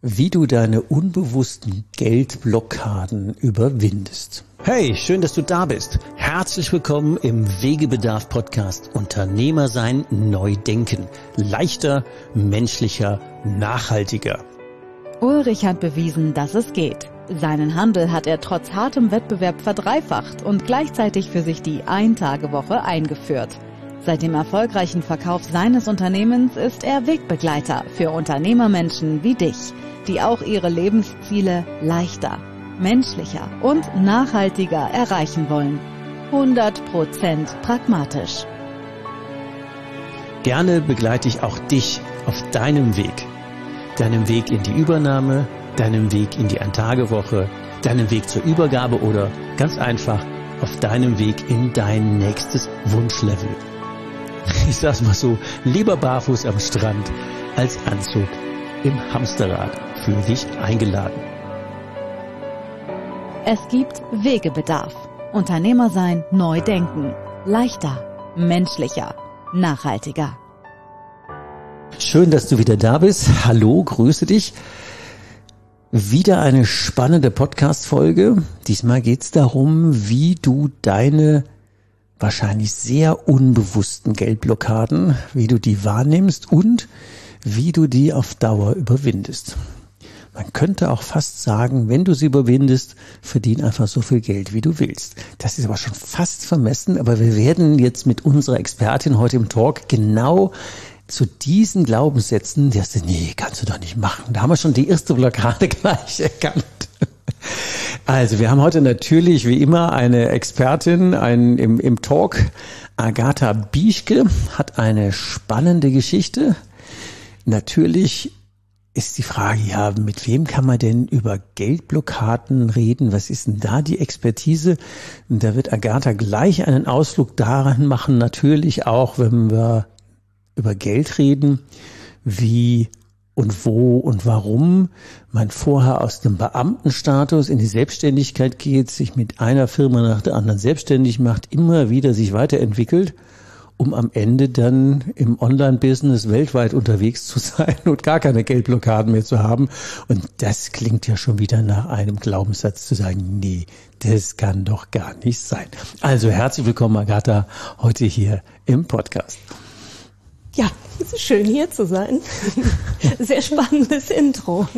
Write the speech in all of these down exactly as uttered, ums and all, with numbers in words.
Wie du deine unbewussten Geldblockaden überwindest. Hey, schön, dass du da bist. Herzlich willkommen im Wegebedarf-Podcast Unternehmer sein, neu denken. Leichter, menschlicher, nachhaltiger. Ulrich hat bewiesen, dass es geht. Seinen Handel hat er trotz hartem Wettbewerb verdreifacht und gleichzeitig für sich die Ein-Tage-Woche eingeführt. Seit dem erfolgreichen Verkauf seines Unternehmens ist er Wegbegleiter für Unternehmermenschen wie dich, die auch ihre Lebensziele leichter, menschlicher und nachhaltiger erreichen wollen. hundert Prozent pragmatisch. Gerne begleite ich auch dich auf deinem Weg. Deinem Weg in die Übernahme, deinem Weg in die Ein-Tage-Woche, deinem Weg zur Übergabe oder ganz einfach auf deinem Weg in dein nächstes Wunschlevel. Ich sag's mal so, lieber barfuß am Strand als Anzug im Hamsterrad. Fühl dich eingeladen. Es gibt Wegebedarf. Unternehmer sein, neu denken. Leichter, menschlicher, nachhaltiger. Schön, dass du wieder da bist. Hallo, grüße dich. Wieder eine spannende Podcast-Folge. Diesmal geht's darum, wie du deine wahrscheinlich sehr unbewussten Geldblockaden, wie du die wahrnimmst und wie du die auf Dauer überwindest. Man könnte auch fast sagen, wenn du sie überwindest, verdien einfach so viel Geld, wie du willst. Das ist aber schon fast vermessen, aber wir werden jetzt mit unserer Expertin heute im Talk genau zu diesen Glaubenssätzen, die hast du, nee, kannst du doch nicht machen. Da haben wir schon die erste Blockade gleich erkannt. Also, wir haben heute natürlich wie immer eine Expertin ein, im, im Talk. Agatha Bieschke hat eine spannende Geschichte. Natürlich ist die Frage, ja, mit wem kann man denn über Geldblockaden reden? Was ist denn da die Expertise? Und da wird Agatha gleich einen Ausflug daran machen, natürlich auch, wenn wir über Geld reden, wie und wo und warum man vorher aus dem Beamtenstatus in die Selbstständigkeit geht, sich mit einer Firma nach der anderen selbstständig macht, immer wieder sich weiterentwickelt, um am Ende dann im Online-Business weltweit unterwegs zu sein und gar keine Geldblockaden mehr zu haben. Und das klingt ja schon wieder nach einem Glaubenssatz zu sagen, nee, das kann doch gar nicht sein. Also herzlich willkommen, Agatha, heute hier im Podcast. Ja, es ist schön hier zu sein. Sehr spannendes Intro.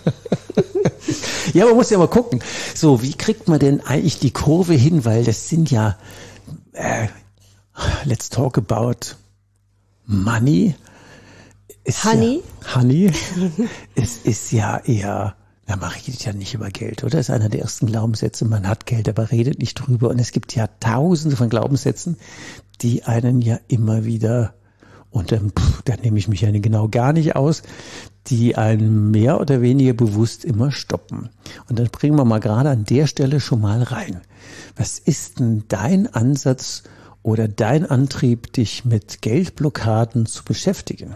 Ja, man muss ja mal gucken. So, wie kriegt man denn eigentlich die Kurve hin? Weil das sind ja, äh, let's talk about money. Ist Honey. Ja, honey. Es ist ja eher, ja, man redet ja nicht über Geld, oder? Das ist einer der ersten Glaubenssätze. Man hat Geld, aber redet nicht drüber. Und es gibt ja tausende von Glaubenssätzen, die einen ja immer wieder und dann, pff, da nehme ich mich ja genau gar nicht aus, die einen mehr oder weniger bewusst immer stoppen. Und dann bringen wir mal gerade an der Stelle schon mal rein. Was ist denn dein Ansatz oder dein Antrieb, dich mit Geldblockaden zu beschäftigen?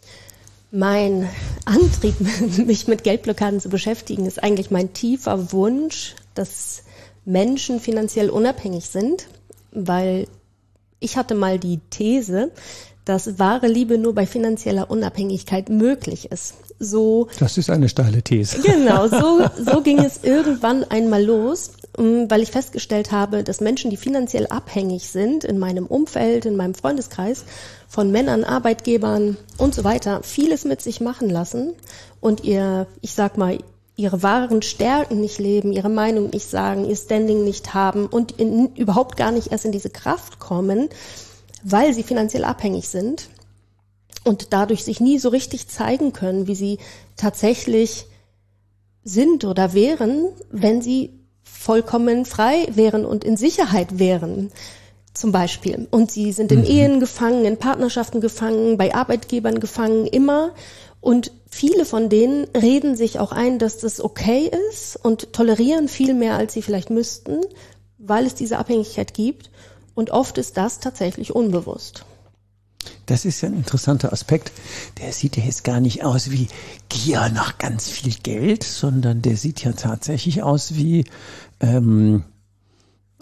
Mein Antrieb, mich mit Geldblockaden zu beschäftigen, ist eigentlich mein tiefer Wunsch, dass Menschen finanziell unabhängig sind, weil ich hatte mal die These, dass wahre Liebe nur bei finanzieller Unabhängigkeit möglich ist. So. Das ist eine steile These. Genau, so, so ging es irgendwann einmal los, weil ich festgestellt habe, dass Menschen, die finanziell abhängig sind, in meinem Umfeld, in meinem Freundeskreis, von Männern, Arbeitgebern und so weiter, vieles mit sich machen lassen und ihr, ich sag mal, ihre wahren Stärken nicht leben, ihre Meinung nicht sagen, ihr Standing nicht haben und in, überhaupt gar nicht erst in diese Kraft kommen, weil sie finanziell abhängig sind und dadurch sich nie so richtig zeigen können, wie sie tatsächlich sind oder wären, wenn sie vollkommen frei wären und in Sicherheit wären, zum Beispiel. Und sie sind in mhm. Ehen gefangen, in Partnerschaften gefangen, bei Arbeitgebern gefangen, immer. Und viele von denen reden sich auch ein, dass das okay ist und tolerieren viel mehr, als sie vielleicht müssten, weil es diese Abhängigkeit gibt. Und oft ist das tatsächlich unbewusst. Das ist ja ein interessanter Aspekt. Der sieht ja jetzt gar nicht aus wie Gier nach ganz viel Geld, sondern der sieht ja tatsächlich aus wie ähm,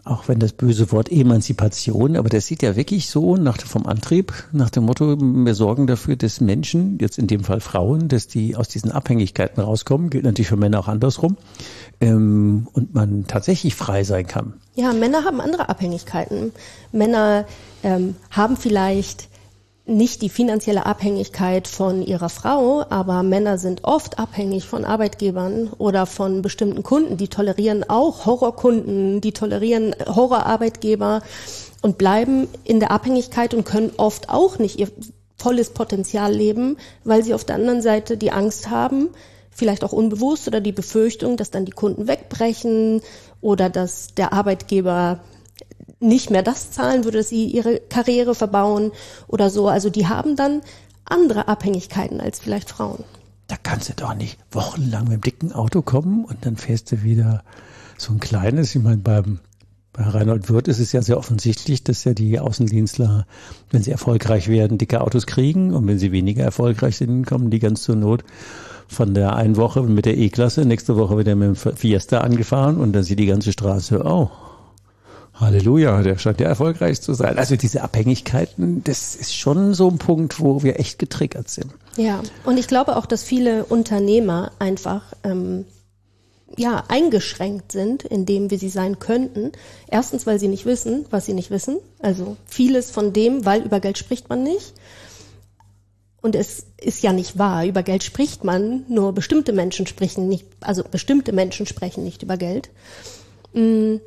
auch wenn das böse Wort Emanzipation, aber das sieht ja wirklich so nach vom Antrieb, nach dem Motto, wir sorgen dafür, dass Menschen, jetzt in dem Fall Frauen, dass die aus diesen Abhängigkeiten rauskommen, gilt natürlich für Männer auch andersrum, ähm, und man tatsächlich frei sein kann. Ja, Männer haben andere Abhängigkeiten. Männer ähm, haben vielleicht nicht die finanzielle Abhängigkeit von ihrer Frau, aber Männer sind oft abhängig von Arbeitgebern oder von bestimmten Kunden. Die tolerieren auch Horrorkunden, die tolerieren Horrorarbeitgeber und bleiben in der Abhängigkeit und können oft auch nicht ihr volles Potenzial leben, weil sie auf der anderen Seite die Angst haben, vielleicht auch unbewusst, oder die Befürchtung, dass dann die Kunden wegbrechen oder dass der Arbeitgeber nicht mehr das zahlen würde, dass sie ihre Karriere verbauen oder so. Also die haben dann andere Abhängigkeiten als vielleicht Frauen. Da kannst du doch nicht wochenlang mit dem dicken Auto kommen und dann fährst du wieder so ein kleines. Ich meine, beim, bei Reinhold Wirth ist es ja sehr offensichtlich, dass ja die Außendienstler, wenn sie erfolgreich werden, dicke Autos kriegen, und wenn sie weniger erfolgreich sind, kommen die ganz zur Not von der einen Woche mit der E-Klasse, nächste Woche wieder mit dem Fiesta angefahren, und dann sieht die ganze Straße, oh, Halleluja, der scheint ja erfolgreich zu sein. Also diese Abhängigkeiten, das ist schon so ein Punkt, wo wir echt getriggert sind. Ja, und ich glaube auch, dass viele Unternehmer einfach ähm, ja eingeschränkt sind in dem, wie sie sein könnten. Erstens, weil sie nicht wissen, was sie nicht wissen. Also vieles von dem, weil über Geld spricht man nicht. Und es ist ja nicht wahr, über Geld spricht man, nur bestimmte Menschen sprechen nicht, also bestimmte Menschen sprechen nicht über Geld. Mm.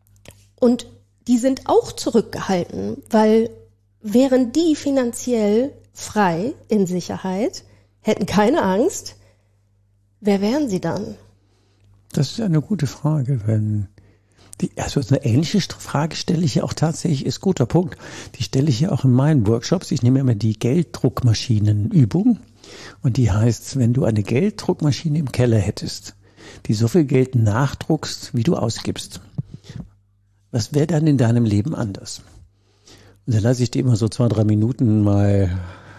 Und die sind auch zurückgehalten, weil wären die finanziell frei, in Sicherheit, hätten keine Angst, wer wären sie dann? Das ist eine gute Frage. Wenn die, also eine ähnliche Frage stelle ich ja auch tatsächlich, ist guter Punkt. Die stelle ich ja auch in meinen Workshops. Ich nehme immer die Gelddruckmaschinenübung, und die heißt, wenn du eine Gelddruckmaschine im Keller hättest, die so viel Geld nachdruckst, wie du ausgibst, was wäre dann in deinem Leben anders? Und dann lasse ich dir immer so zwei, drei Minuten mal,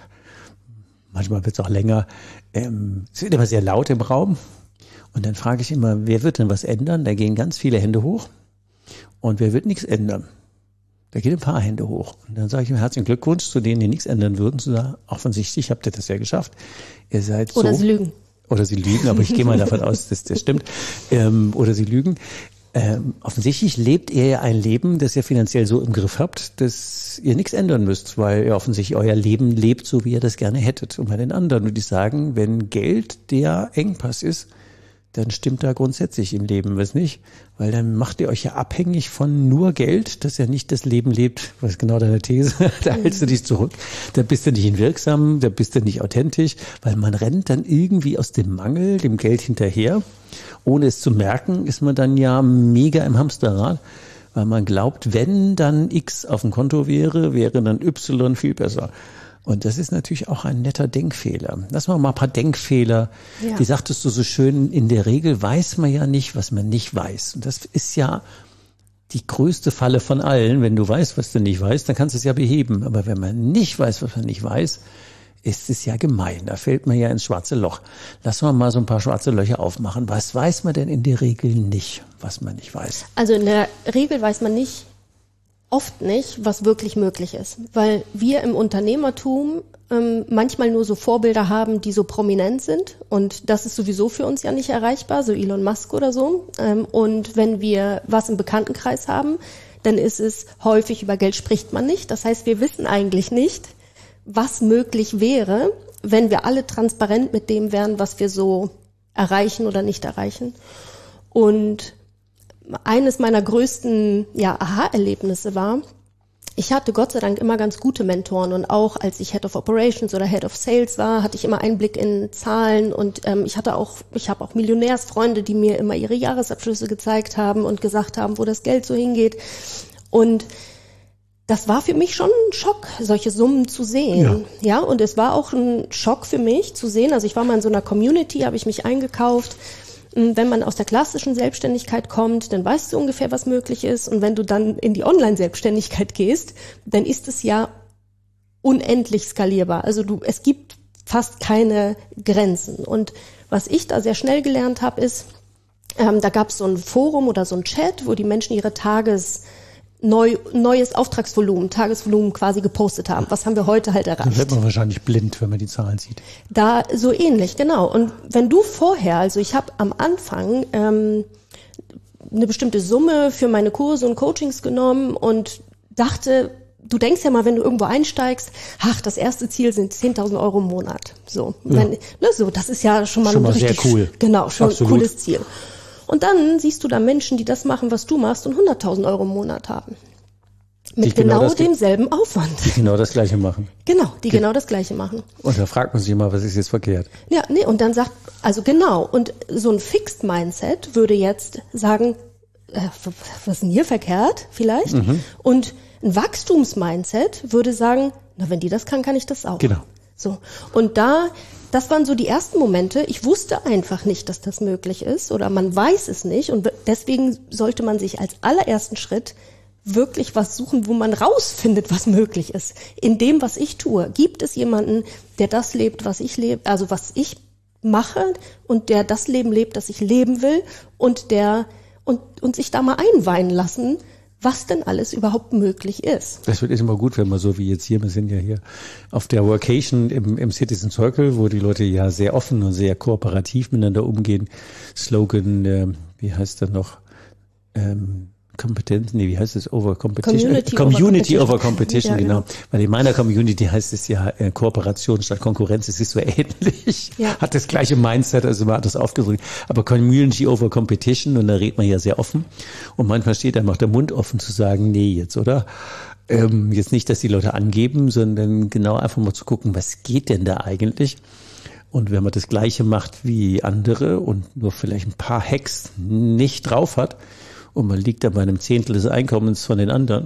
manchmal wird es auch länger, ähm, es wird immer sehr laut im Raum. Und dann frage ich immer, wer wird denn was ändern? Da gehen ganz viele Hände hoch. Und wer wird nichts ändern? Da gehen ein paar Hände hoch. Und dann sage ich mir herzlichen Glückwunsch zu denen, die nichts ändern würden. Zu sagen, offensichtlich habt ihr das ja geschafft. Ihr seid so. Oder sie lügen. Oder sie lügen, aber ich gehe mal davon aus, dass das stimmt. Ähm, oder sie lügen. Ähm, offensichtlich lebt ihr ja ein Leben, das ihr finanziell so im Griff habt, dass ihr nichts ändern müsst, weil ihr offensichtlich euer Leben lebt, so wie ihr das gerne hättet. Und bei den anderen würde ich sagen, wenn Geld der Engpass ist, dann stimmt da grundsätzlich im Leben was nicht, weil dann macht ihr euch ja abhängig von nur Geld, das ja nicht das Leben lebt, was ist genau deine These, da hältst du dich zurück, da bist du nicht wirksam, da bist du nicht authentisch, weil man rennt dann irgendwie aus dem Mangel, dem Geld hinterher. Ohne es zu merken, ist man dann ja mega im Hamsterrad, weil man glaubt, wenn dann X auf dem Konto wäre, wäre dann Y viel besser. Und das ist natürlich auch ein netter Denkfehler. Lass mal mal ein paar Denkfehler. Ja. Wie sagtest du so schön, in der Regel weiß man ja nicht, was man nicht weiß. Und das ist ja die größte Falle von allen. Wenn du weißt, was du nicht weißt, dann kannst du es ja beheben. Aber wenn man nicht weiß, was man nicht weiß, ist es ja gemein. Da fällt man ja ins schwarze Loch. Lass mal mal so ein paar schwarze Löcher aufmachen. Was weiß man denn in der Regel nicht, was man nicht weiß? Also in der Regel weiß man nicht, oft nicht, was wirklich möglich ist. Weil wir im Unternehmertum ähm, manchmal nur so Vorbilder haben, die so prominent sind. Und das ist sowieso für uns ja nicht erreichbar, so Elon Musk oder so. Ähm, und wenn wir was im Bekanntenkreis haben, dann ist es häufig, über Geld spricht man nicht. Das heißt, wir wissen eigentlich nicht, was möglich wäre, wenn wir alle transparent mit dem wären, was wir so erreichen oder nicht erreichen. Und eines meiner größten ja, Aha-Erlebnisse war, ich hatte Gott sei Dank immer ganz gute Mentoren, und auch als ich Head of Operations oder Head of Sales war, hatte ich immer Einblick in Zahlen, und ähm, ich hatte auch, ich habe auch Millionärsfreunde, die mir immer ihre Jahresabschlüsse gezeigt haben und gesagt haben, wo das Geld so hingeht. Und das war für mich schon ein Schock, solche Summen zu sehen. Ja. ja, und es war auch ein Schock für mich zu sehen. Also ich war mal in so einer Community, habe ich mich eingekauft. Wenn man aus der klassischen Selbstständigkeit kommt, dann weißt du ungefähr, was möglich ist. Und wenn du dann in die Online-Selbstständigkeit gehst, dann ist es ja unendlich skalierbar. Also du, es gibt fast keine Grenzen. Und was ich da sehr schnell gelernt habe, ist, Ähm, da gab es so ein Forum oder so ein Chat, wo die Menschen ihre Tages neu, neues Auftragsvolumen, Tagesvolumen quasi gepostet haben. Was haben wir heute halt erreicht? Dann wird man wahrscheinlich blind, wenn man die Zahlen sieht. Da so ähnlich, genau. Und wenn du vorher, also ich habe am Anfang ähm, eine bestimmte Summe für meine Kurse und Coachings genommen und dachte, du denkst ja mal, wenn du irgendwo einsteigst, ach, das erste Ziel sind zehntausend Euro im Monat. So, ja. wenn, ne, so, das ist ja schon mal schon ein mal richtig, sehr cool. Genau, schon Absolut. ein cooles Ziel. Und dann siehst du da Menschen, die das machen, was du machst und hunderttausend Euro im Monat haben. Mit Die genau genau, das- demselben Aufwand. Die genau das Gleiche machen. Genau, die genau das Gleiche machen. Und da fragt man sich immer, was ist jetzt verkehrt? Ja, nee, und dann sagt, also genau, und so ein Fixed Mindset würde jetzt sagen, äh, was ist denn hier verkehrt vielleicht? Mhm. Und ein Wachstumsmindset würde sagen, na, wenn die das kann, kann ich das auch. Genau. So. Und da, das waren so die ersten Momente. Ich wusste einfach nicht, dass das möglich ist oder man weiß es nicht. Und deswegen sollte man sich als allerersten Schritt wirklich was suchen, wo man rausfindet, was möglich ist. In dem, was ich tue. Gibt es jemanden, der das lebt, was ich lebe, also was ich mache und der das Leben lebt, das ich leben will und der, und, und sich da mal einweihen lassen, was denn alles überhaupt möglich ist. Das wird immer gut, wenn man so wie jetzt hier, wir sind ja hier auf der Workation im, im Citizen Circle, wo die Leute ja sehr offen und sehr kooperativ miteinander umgehen. Slogan, äh, wie heißt der noch? Ähm, Kompetenz, nee, wie heißt es? Over Competition? Community, äh, Community over over Competition, Ja, genau. genau. Weil in meiner Community heißt es ja äh, Kooperation statt Konkurrenz. Es ist so ähnlich. Ja. Hat das gleiche Mindset, also man hat das aufgedrückt. Aber Community over Competition, und da redet man ja sehr offen. Und manchmal steht einem auch der Mund offen zu sagen, nee, jetzt, oder? Ähm, jetzt nicht, dass die Leute angeben, sondern genau einfach mal zu gucken, was geht denn da eigentlich? Und wenn man das Gleiche macht wie andere und nur vielleicht ein paar Hacks nicht drauf hat, und man liegt da bei einem Zehntel des Einkommens von den anderen.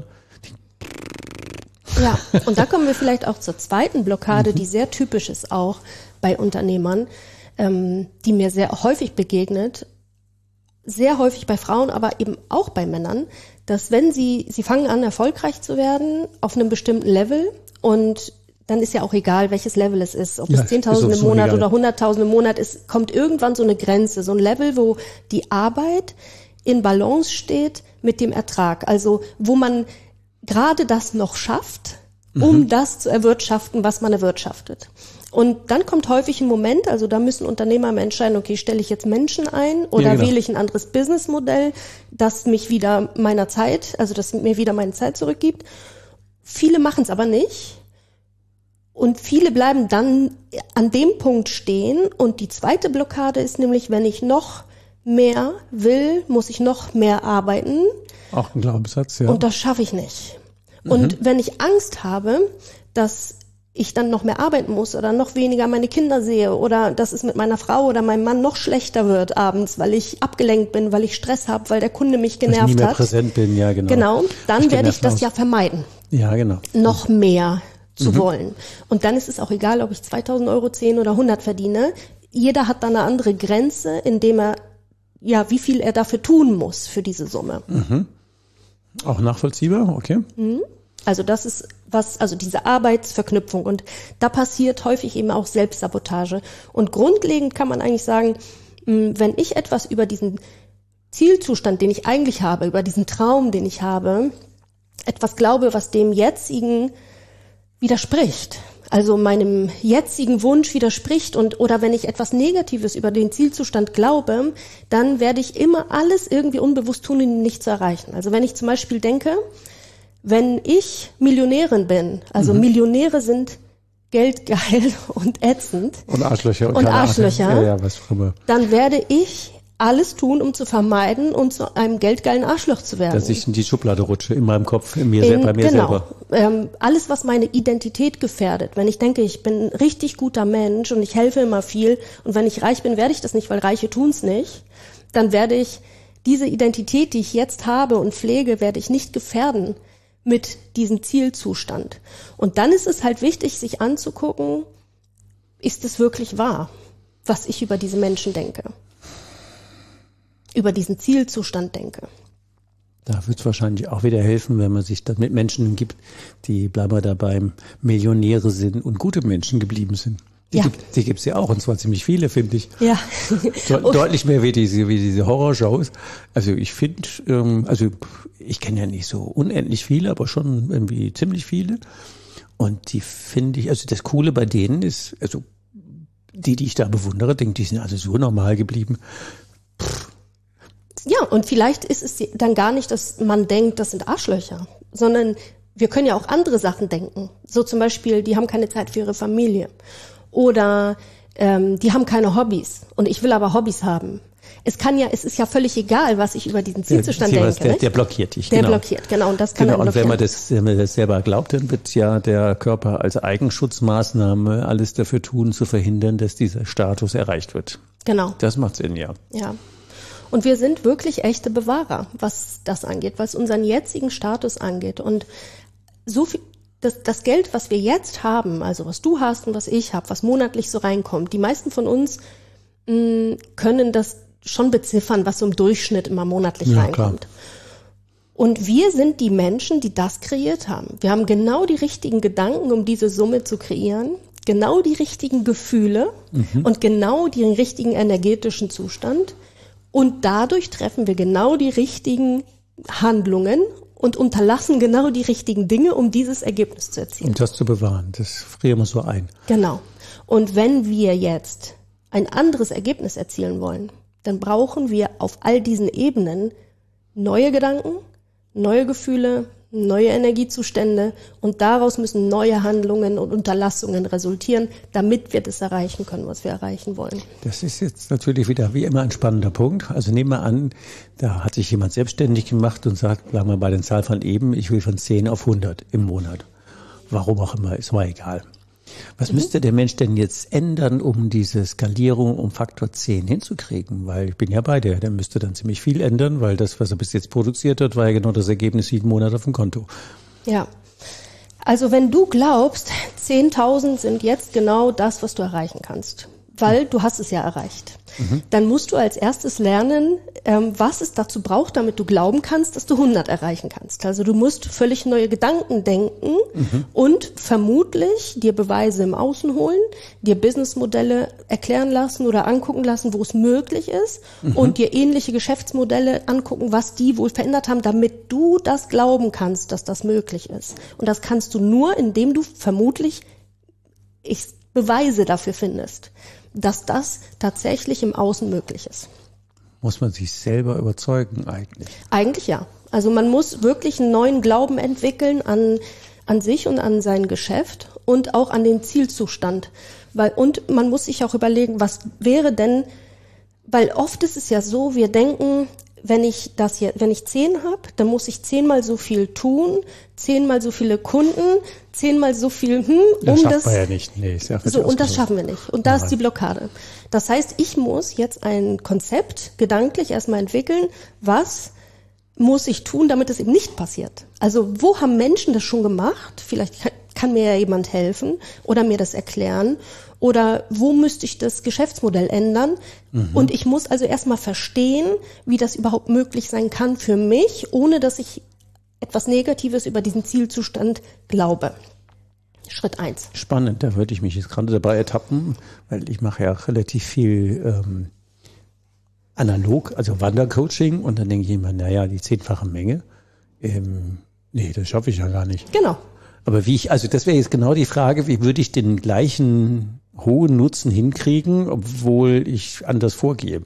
Ja, und da kommen wir vielleicht auch zur zweiten Blockade, die sehr typisch ist auch bei Unternehmern, ähm, die mir sehr häufig begegnet, sehr häufig bei Frauen, aber eben auch bei Männern, dass wenn sie, sie fangen an, erfolgreich zu werden auf einem bestimmten Level und dann ist ja auch egal, welches Level es ist, ob Ja, es zehntausend ist im auch so Monat egal. oder hunderttausend im Monat ist, kommt irgendwann so eine Grenze, so ein Level, wo die Arbeit in Balance steht mit dem Ertrag. Also wo man gerade das noch schafft, um mhm. das zu erwirtschaften, was man erwirtschaftet. Und dann kommt häufig ein Moment, also da müssen Unternehmer mal entscheiden, okay, stelle ich jetzt Menschen ein oder Ja, genau. wähle ich ein anderes Businessmodell, das mich wieder meiner Zeit, also das mir wieder meine Zeit zurückgibt. Viele machen es aber nicht. Und viele bleiben dann an dem Punkt stehen. Und die zweite Blockade ist nämlich, wenn ich noch mehr will, muss ich noch mehr arbeiten. Auch ein Glaubenssatz, ja. Und das schaffe ich nicht. Und wenn ich Angst habe, dass ich dann noch mehr arbeiten muss oder noch weniger meine Kinder sehe oder dass es mit meiner Frau oder meinem Mann noch schlechter wird abends, weil ich abgelenkt bin, weil ich Stress habe, weil der Kunde mich Weil ich genervt nie mehr hat. präsent bin, ja genau. Genau, dann Ich werde ich genervt das aus. ja vermeiden, Ja, genau. noch mehr zu wollen. Und dann ist es auch egal, ob ich zweitausend Euro, zehn oder hundert verdiene. Jeder hat dann eine andere Grenze, indem er, ja, wie viel er dafür tun muss für diese Summe. Auch nachvollziehbar, okay. Also das ist was, also diese Arbeitsverknüpfung und da passiert häufig eben auch Selbstsabotage. Und grundlegend kann man eigentlich sagen, mh, wenn ich etwas über diesen Zielzustand, den ich eigentlich habe, über diesen Traum, den ich habe, etwas glaube, was dem jetzigen widerspricht, also meinem jetzigen Wunsch widerspricht und oder wenn ich etwas Negatives über den Zielzustand glaube, dann werde ich immer alles irgendwie unbewusst tun, ihn nicht zu erreichen. Also wenn ich zum Beispiel denke, wenn ich Millionärin bin, also mhm. Millionäre sind geldgeil und ätzend Und Arschlöcher. Und, und keine Arschlöcher, Ahnung. Ja, ja, was auch immer. dann werde ich alles tun, um zu vermeiden und zu einem geldgeilen Arschloch zu werden. Dass ich in die Schublade rutsche, in meinem Kopf, in mir, In, sel- bei mir genau. selber. Ähm, alles, was meine Identität gefährdet. Wenn ich denke, ich bin ein richtig guter Mensch und ich helfe immer viel und wenn ich reich bin, werde ich das nicht, weil Reiche tun's nicht, dann werde ich diese Identität, die ich jetzt habe und pflege, werde ich nicht gefährden mit diesem Zielzustand. Und dann ist es halt wichtig, sich anzugucken, ist es wirklich wahr, was ich über diese Menschen denke? Über diesen Zielzustand denke. Da wird es wahrscheinlich auch wieder helfen, wenn man sich dann mit Menschen gibt, die, bleiben wir dabei, Millionäre sind und gute Menschen geblieben sind. Die, Ja. gibt, die gibt's ja auch, und zwar ziemlich viele, finde ich. Ja. De deutlich mehr wie diese, wie diese Horrorshows. Also ich finde, ähm, also ich kenne ja nicht so unendlich viele, aber schon irgendwie ziemlich viele. Und die finde ich, also das Coole bei denen ist, also die, die ich da bewundere, denke, die sind also so normal geblieben. Pff. Ja, und vielleicht ist es dann gar nicht, dass man denkt, das sind Arschlöcher, sondern wir können ja auch andere Sachen denken. So zum Beispiel, die haben keine Zeit für ihre Familie. Oder ähm, die haben keine Hobbys und ich will aber Hobbys haben. Es kann ja, es ist ja völlig egal, was ich über diesen Zielzustand der, denke. Der, nicht? der blockiert dich. Der genau. blockiert, genau. Und das kann genau. einen Und wenn man, blockieren. das, wenn man das selber glaubt, dann wird ja der Körper als Eigenschutzmaßnahme alles dafür tun, zu verhindern, dass dieser Status erreicht wird. Genau. Das macht Sinn, ja. Ja. Und wir sind wirklich echte Bewahrer, was das angeht, was unseren jetzigen Status angeht. Und so viel, das, das Geld, was wir jetzt haben, also was du hast und was ich habe, was monatlich so reinkommt, die meisten von uns mh, können das schon beziffern, was so im Durchschnitt immer monatlich Ja, reinkommt. klar. Und wir sind die Menschen, die das kreiert haben. Wir haben genau die richtigen Gedanken, um diese Summe zu kreieren, genau die richtigen Gefühle mhm. und genau den richtigen energetischen Zustand. Und dadurch treffen wir genau die richtigen Handlungen und unterlassen genau die richtigen Dinge, um dieses Ergebnis zu erzielen. Um das zu bewahren, das frieren wir so ein. Genau. Und wenn wir jetzt ein anderes Ergebnis erzielen wollen, dann brauchen wir auf all diesen Ebenen neue Gedanken, neue Gefühle, neue Energiezustände und daraus müssen neue Handlungen und Unterlassungen resultieren, damit wir das erreichen können, was wir erreichen wollen. Das ist jetzt natürlich wieder wie immer ein spannender Punkt. Also nehmen wir an, da hat sich jemand selbstständig gemacht und sagt, bleiben wir bei den Zahlen von eben, ich will von zehn auf hundert im Monat. Warum auch immer, ist mal egal. Was mhm. müsste der Mensch denn jetzt ändern, um diese Skalierung um Faktor zehn hinzukriegen? Weil ich bin ja bei dir, der müsste dann ziemlich viel ändern, weil das, was er bis jetzt produziert hat, war ja genau das Ergebnis jeden Monat auf dem Konto. Ja, also wenn du glaubst, zehntausend sind jetzt genau das, was du erreichen kannst, weil du hast es ja erreicht, mhm. dann musst du als erstes lernen, ähm, was es dazu braucht, damit du glauben kannst, dass du hundert erreichen kannst. Also du musst völlig neue Gedanken denken mhm. und vermutlich dir Beweise im Außen holen, dir Businessmodelle erklären lassen oder angucken lassen, wo es möglich ist mhm. und dir ähnliche Geschäftsmodelle angucken, was die wohl verändert haben, damit du das glauben kannst, dass das möglich ist. Und das kannst du nur, indem du vermutlich ich, Beweise dafür findest, dass das tatsächlich im Außen möglich ist. Muss man sich selber überzeugen eigentlich? Eigentlich ja. Also man muss wirklich einen neuen Glauben entwickeln an, an sich und an sein Geschäft und auch an den Zielzustand. Weil, und man muss sich auch überlegen, was wäre denn, weil oft ist es ja so, wir denken, wenn ich das hier, wenn ich zehn habe, dann muss ich zehnmal so viel tun, zehnmal so viele Kunden, zehnmal so viel, hm, um das schafft das. man ja nicht. Nee, ist ja so, und das schaffen wir nicht. Und da Nein. ist die Blockade. Das heißt, ich muss jetzt ein Konzept gedanklich erstmal entwickeln, was muss ich tun, damit es eben nicht passiert. Also, wo haben Menschen das schon gemacht? Vielleicht kann, kann mir ja jemand helfen oder mir das erklären. Oder wo müsste ich das Geschäftsmodell ändern? Mhm. Und ich muss also erstmal verstehen, wie das überhaupt möglich sein kann für mich, ohne dass ich etwas Negatives über diesen Zielzustand glaube. Schritt eins. Spannend, da würde ich mich jetzt gerade dabei ertappen, weil ich mache ja relativ viel ähm, analog, also Wandercoaching, und dann denke ich immer, naja, die zehnfache Menge, ähm, nee, das schaffe ich ja gar nicht. Genau. Aber wie ich, also das wäre jetzt genau die Frage, wie würde ich den gleichen hohen Nutzen hinkriegen, obwohl ich anders vorgehe?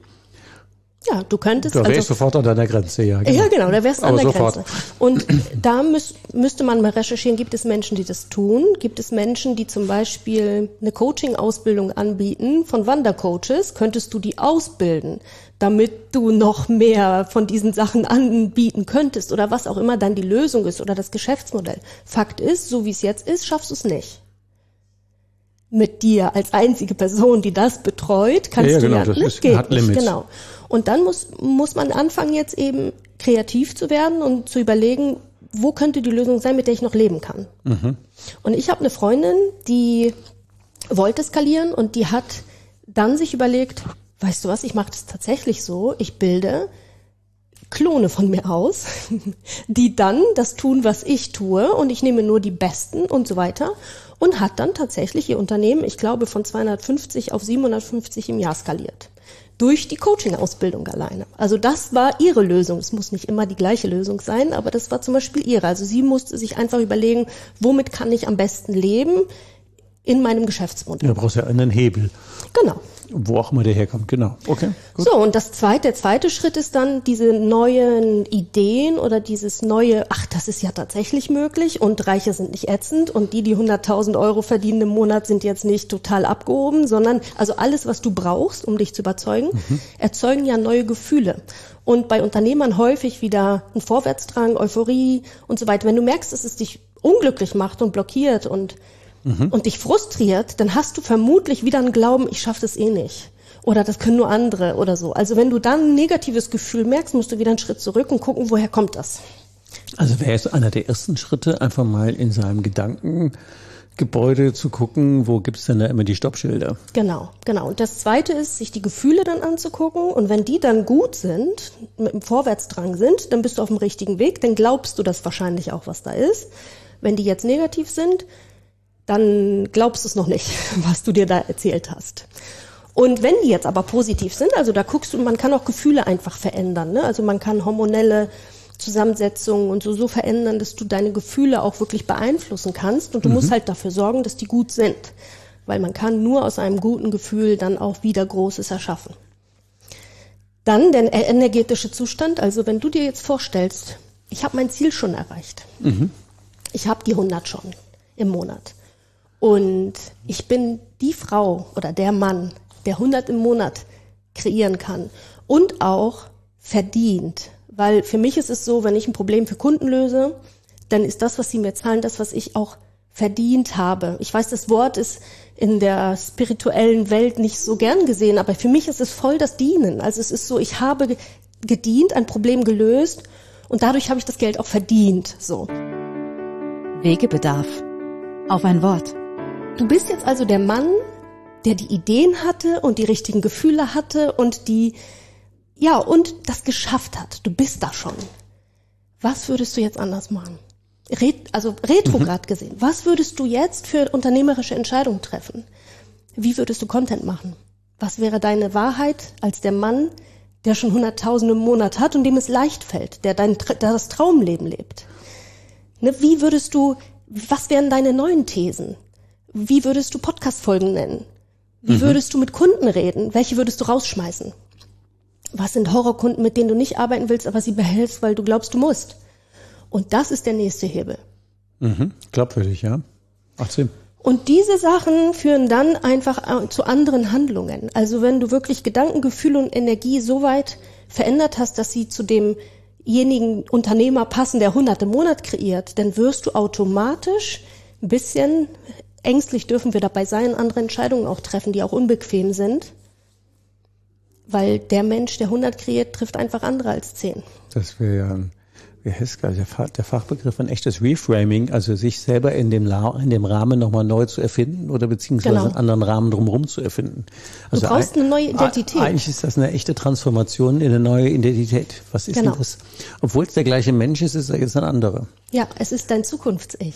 Ja, du könntest. Da wäre also, ich sofort an deiner Grenze, ja. Genau. Ja, genau, da wärst du an der sofort. Grenze. Und da müß, müsste man mal recherchieren, gibt es Menschen, die das tun? Gibt es Menschen, die zum Beispiel eine Coaching-Ausbildung anbieten von Wandercoaches? Könntest du die ausbilden, damit du noch mehr von diesen Sachen anbieten könntest oder was auch immer dann die Lösung ist oder das Geschäftsmodell? Fakt ist, so wie es jetzt ist, schaffst du es nicht. Mit dir als einzige Person, die das betreut, kannst ja, ja, du genau, ja, das ne, ist, geht hat nicht, Limits. genau. Und dann muss, muss man anfangen, jetzt eben kreativ zu werden und zu überlegen, wo könnte die Lösung sein, mit der ich noch leben kann. Mhm. Und ich habe eine Freundin, die wollte skalieren und die hat dann sich überlegt, weißt du was, ich mache das tatsächlich so, ich bilde Klone von mir aus, die dann das tun, was ich tue und ich nehme nur die Besten und so weiter und hat dann tatsächlich ihr Unternehmen, ich glaube, von zweihundertfünfzig auf siebenhundertfünfzig im Jahr skaliert. Durch die Coaching-Ausbildung alleine. Also das war ihre Lösung. Es muss nicht immer die gleiche Lösung sein, aber das war zum Beispiel ihre. Also sie musste sich einfach überlegen, womit kann ich am besten leben in meinem Geschäftsmodell. Du brauchst ja einen Hebel. Genau. Wo auch immer der herkommt, genau. Okay, gut. So, und das zweite, der zweite Schritt ist dann diese neuen Ideen oder dieses neue, ach, das ist ja tatsächlich möglich und Reiche sind nicht ätzend und die, die hunderttausend Euro verdienen im Monat, sind jetzt nicht total abgehoben, sondern also alles, was du brauchst, um dich zu überzeugen, mhm. erzeugen ja neue Gefühle. Und bei Unternehmern häufig wieder ein Vorwärtsdrang, Euphorie und so weiter. Wenn du merkst, dass es dich unglücklich macht und blockiert und Mhm. und dich frustriert, dann hast du vermutlich wieder einen Glauben, ich schaffe das eh nicht. Oder das können nur andere oder so. Also wenn du dann ein negatives Gefühl merkst, musst du wieder einen Schritt zurück und gucken, woher kommt das? Also wäre es einer der ersten Schritte, einfach mal in seinem Gedankengebäude zu gucken, wo gibt's denn da immer die Stoppschilder? Genau, genau. Und das Zweite ist, sich die Gefühle dann anzugucken. Und wenn die dann gut sind, mit dem Vorwärtsdrang sind, dann bist du auf dem richtigen Weg. Dann glaubst du das wahrscheinlich auch, was da ist. Wenn die jetzt negativ sind, dann glaubst du es noch nicht, was du dir da erzählt hast. Und wenn die jetzt aber positiv sind, also da guckst du, man kann auch Gefühle einfach verändern, ne? Also man kann hormonelle Zusammensetzungen und so so verändern, dass du deine Gefühle auch wirklich beeinflussen kannst und du mhm. musst halt dafür sorgen, dass die gut sind, weil man kann nur aus einem guten Gefühl dann auch wieder Großes erschaffen. Dann der energetische Zustand, also wenn du dir jetzt vorstellst, ich habe mein Ziel schon erreicht, mhm. ich habe die hundert schon im Monat. Und ich bin die Frau oder der Mann, der hundert im Monat kreieren kann und auch verdient. Weil für mich ist es so, wenn ich ein Problem für Kunden löse, dann ist das, was sie mir zahlen, das, was ich auch verdient habe. Ich weiß, das Wort ist in der spirituellen Welt nicht so gern gesehen, aber für mich ist es voll das Dienen. Also es ist so, ich habe gedient, ein Problem gelöst und dadurch habe ich das Geld auch verdient. So. Wegebedarf. Auf ein Wort. Du bist jetzt also der Mann, der die Ideen hatte und die richtigen Gefühle hatte und die, ja, und das geschafft hat. Du bist da schon. Was würdest du jetzt anders machen? Ret, also retrograd mhm. gesehen. Was würdest du jetzt für unternehmerische Entscheidungen treffen? Wie würdest du Content machen? Was wäre deine Wahrheit als der Mann, der schon hunderttausend im Monat hat und dem es leicht fällt, der dein, der das Traumleben lebt? Ne, wie würdest du, was wären deine neuen Thesen? Wie würdest du Podcast-Folgen nennen? Wie mhm. würdest du mit Kunden reden? Welche würdest du rausschmeißen? Was sind Horrorkunden, mit denen du nicht arbeiten willst, aber sie behältst, weil du glaubst, du musst? Und das ist der nächste Hebel. Mhm. Glaubwürdig, ja. achtzehn. Und diese Sachen führen dann einfach zu anderen Handlungen. Also wenn du wirklich Gedanken, Gefühle und Energie so weit verändert hast, dass sie zu demjenigen Unternehmer passen, der hundert im Monat kreiert, dann wirst du automatisch ein bisschen ängstlich dürfen wir dabei sein, andere Entscheidungen auch treffen, die auch unbequem sind. Weil der Mensch, der hundert kreiert, trifft einfach andere als zehn. Das wäre ja, wie heißt der, der Fachbegriff, ein echtes Reframing, also sich selber in dem, La- in dem Rahmen nochmal neu zu erfinden oder beziehungsweise genau. einen anderen Rahmen drumherum zu erfinden. Also du brauchst ein, eine neue Identität. Eigentlich ist das eine echte Transformation in eine neue Identität. Was ist genau. denn das? Obwohl es der gleiche Mensch ist, ist er jetzt ein anderer. Ja, es ist dein Zukunfts-Ich.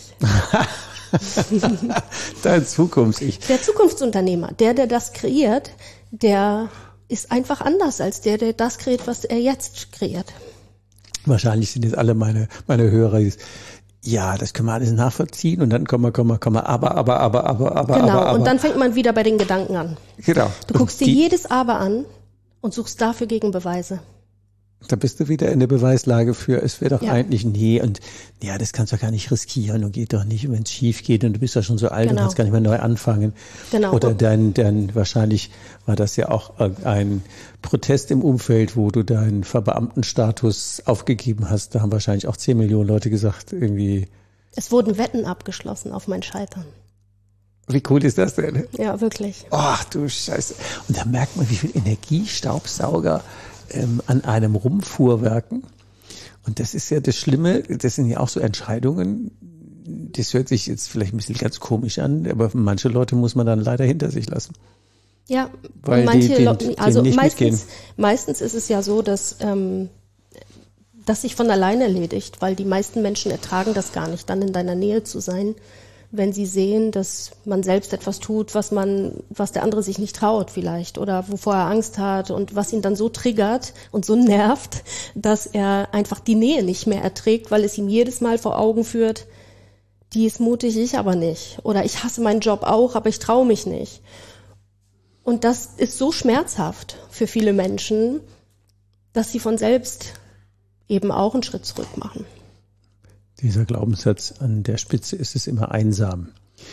Dein Zukunfts-Ich. Der Zukunftsunternehmer, der, der das kreiert, der ist einfach anders als der, der das kreiert, was er jetzt kreiert. Wahrscheinlich sind jetzt alle meine, meine Hörer, die, ja, das können wir alles nachvollziehen und dann kommen wir, kommen wir, kommen wir, aber, aber, aber, aber, aber, genau, aber, aber. Und dann fängt man wieder bei den Gedanken an. Genau. Du guckst dir die, jedes Aber an und suchst dafür Gegenbeweise. Da bist du wieder in der Beweislage für, es wäre doch ja. eigentlich nee und ja, das kannst du doch gar nicht riskieren und geht doch nicht, wenn es schief geht und du bist ja schon so alt genau. und kannst gar nicht mehr neu anfangen. Genau. Oder dein, dein, wahrscheinlich war das ja auch ein Protest im Umfeld, wo du deinen Verbeamtenstatus aufgegeben hast. Da haben wahrscheinlich auch zehn Millionen Leute gesagt, irgendwie. Es wurden Wetten abgeschlossen auf mein Scheitern. Wie cool ist das denn? Ja, wirklich. Ach du Scheiße. Und da merkt man, wie viel Energiestaubsauger ähm, an einem rumfuhrwerken. Und das ist ja das Schlimme, das sind ja auch so Entscheidungen, das hört sich jetzt vielleicht ein bisschen ganz komisch an, aber manche Leute muss man dann leider hinter sich lassen. Ja, weil manche die, den, Leute, also nicht meistens, mitgehen. meistens ist es ja so, dass ähm, das sich von alleine erledigt, weil die meisten Menschen ertragen das gar nicht, dann in deiner Nähe zu sein, wenn sie sehen, dass man selbst etwas tut, was man, was der andere sich nicht traut vielleicht oder wovor er Angst hat und was ihn dann so triggert und so nervt, dass er einfach die Nähe nicht mehr erträgt, weil es ihm jedes Mal vor Augen führt, die ist mutig, ich aber nicht. Oder ich hasse meinen Job auch, aber ich traue mich nicht. Und das ist so schmerzhaft für viele Menschen, dass sie von selbst eben auch einen Schritt zurück machen. Dieser Glaubenssatz, an der Spitze ist es immer einsam.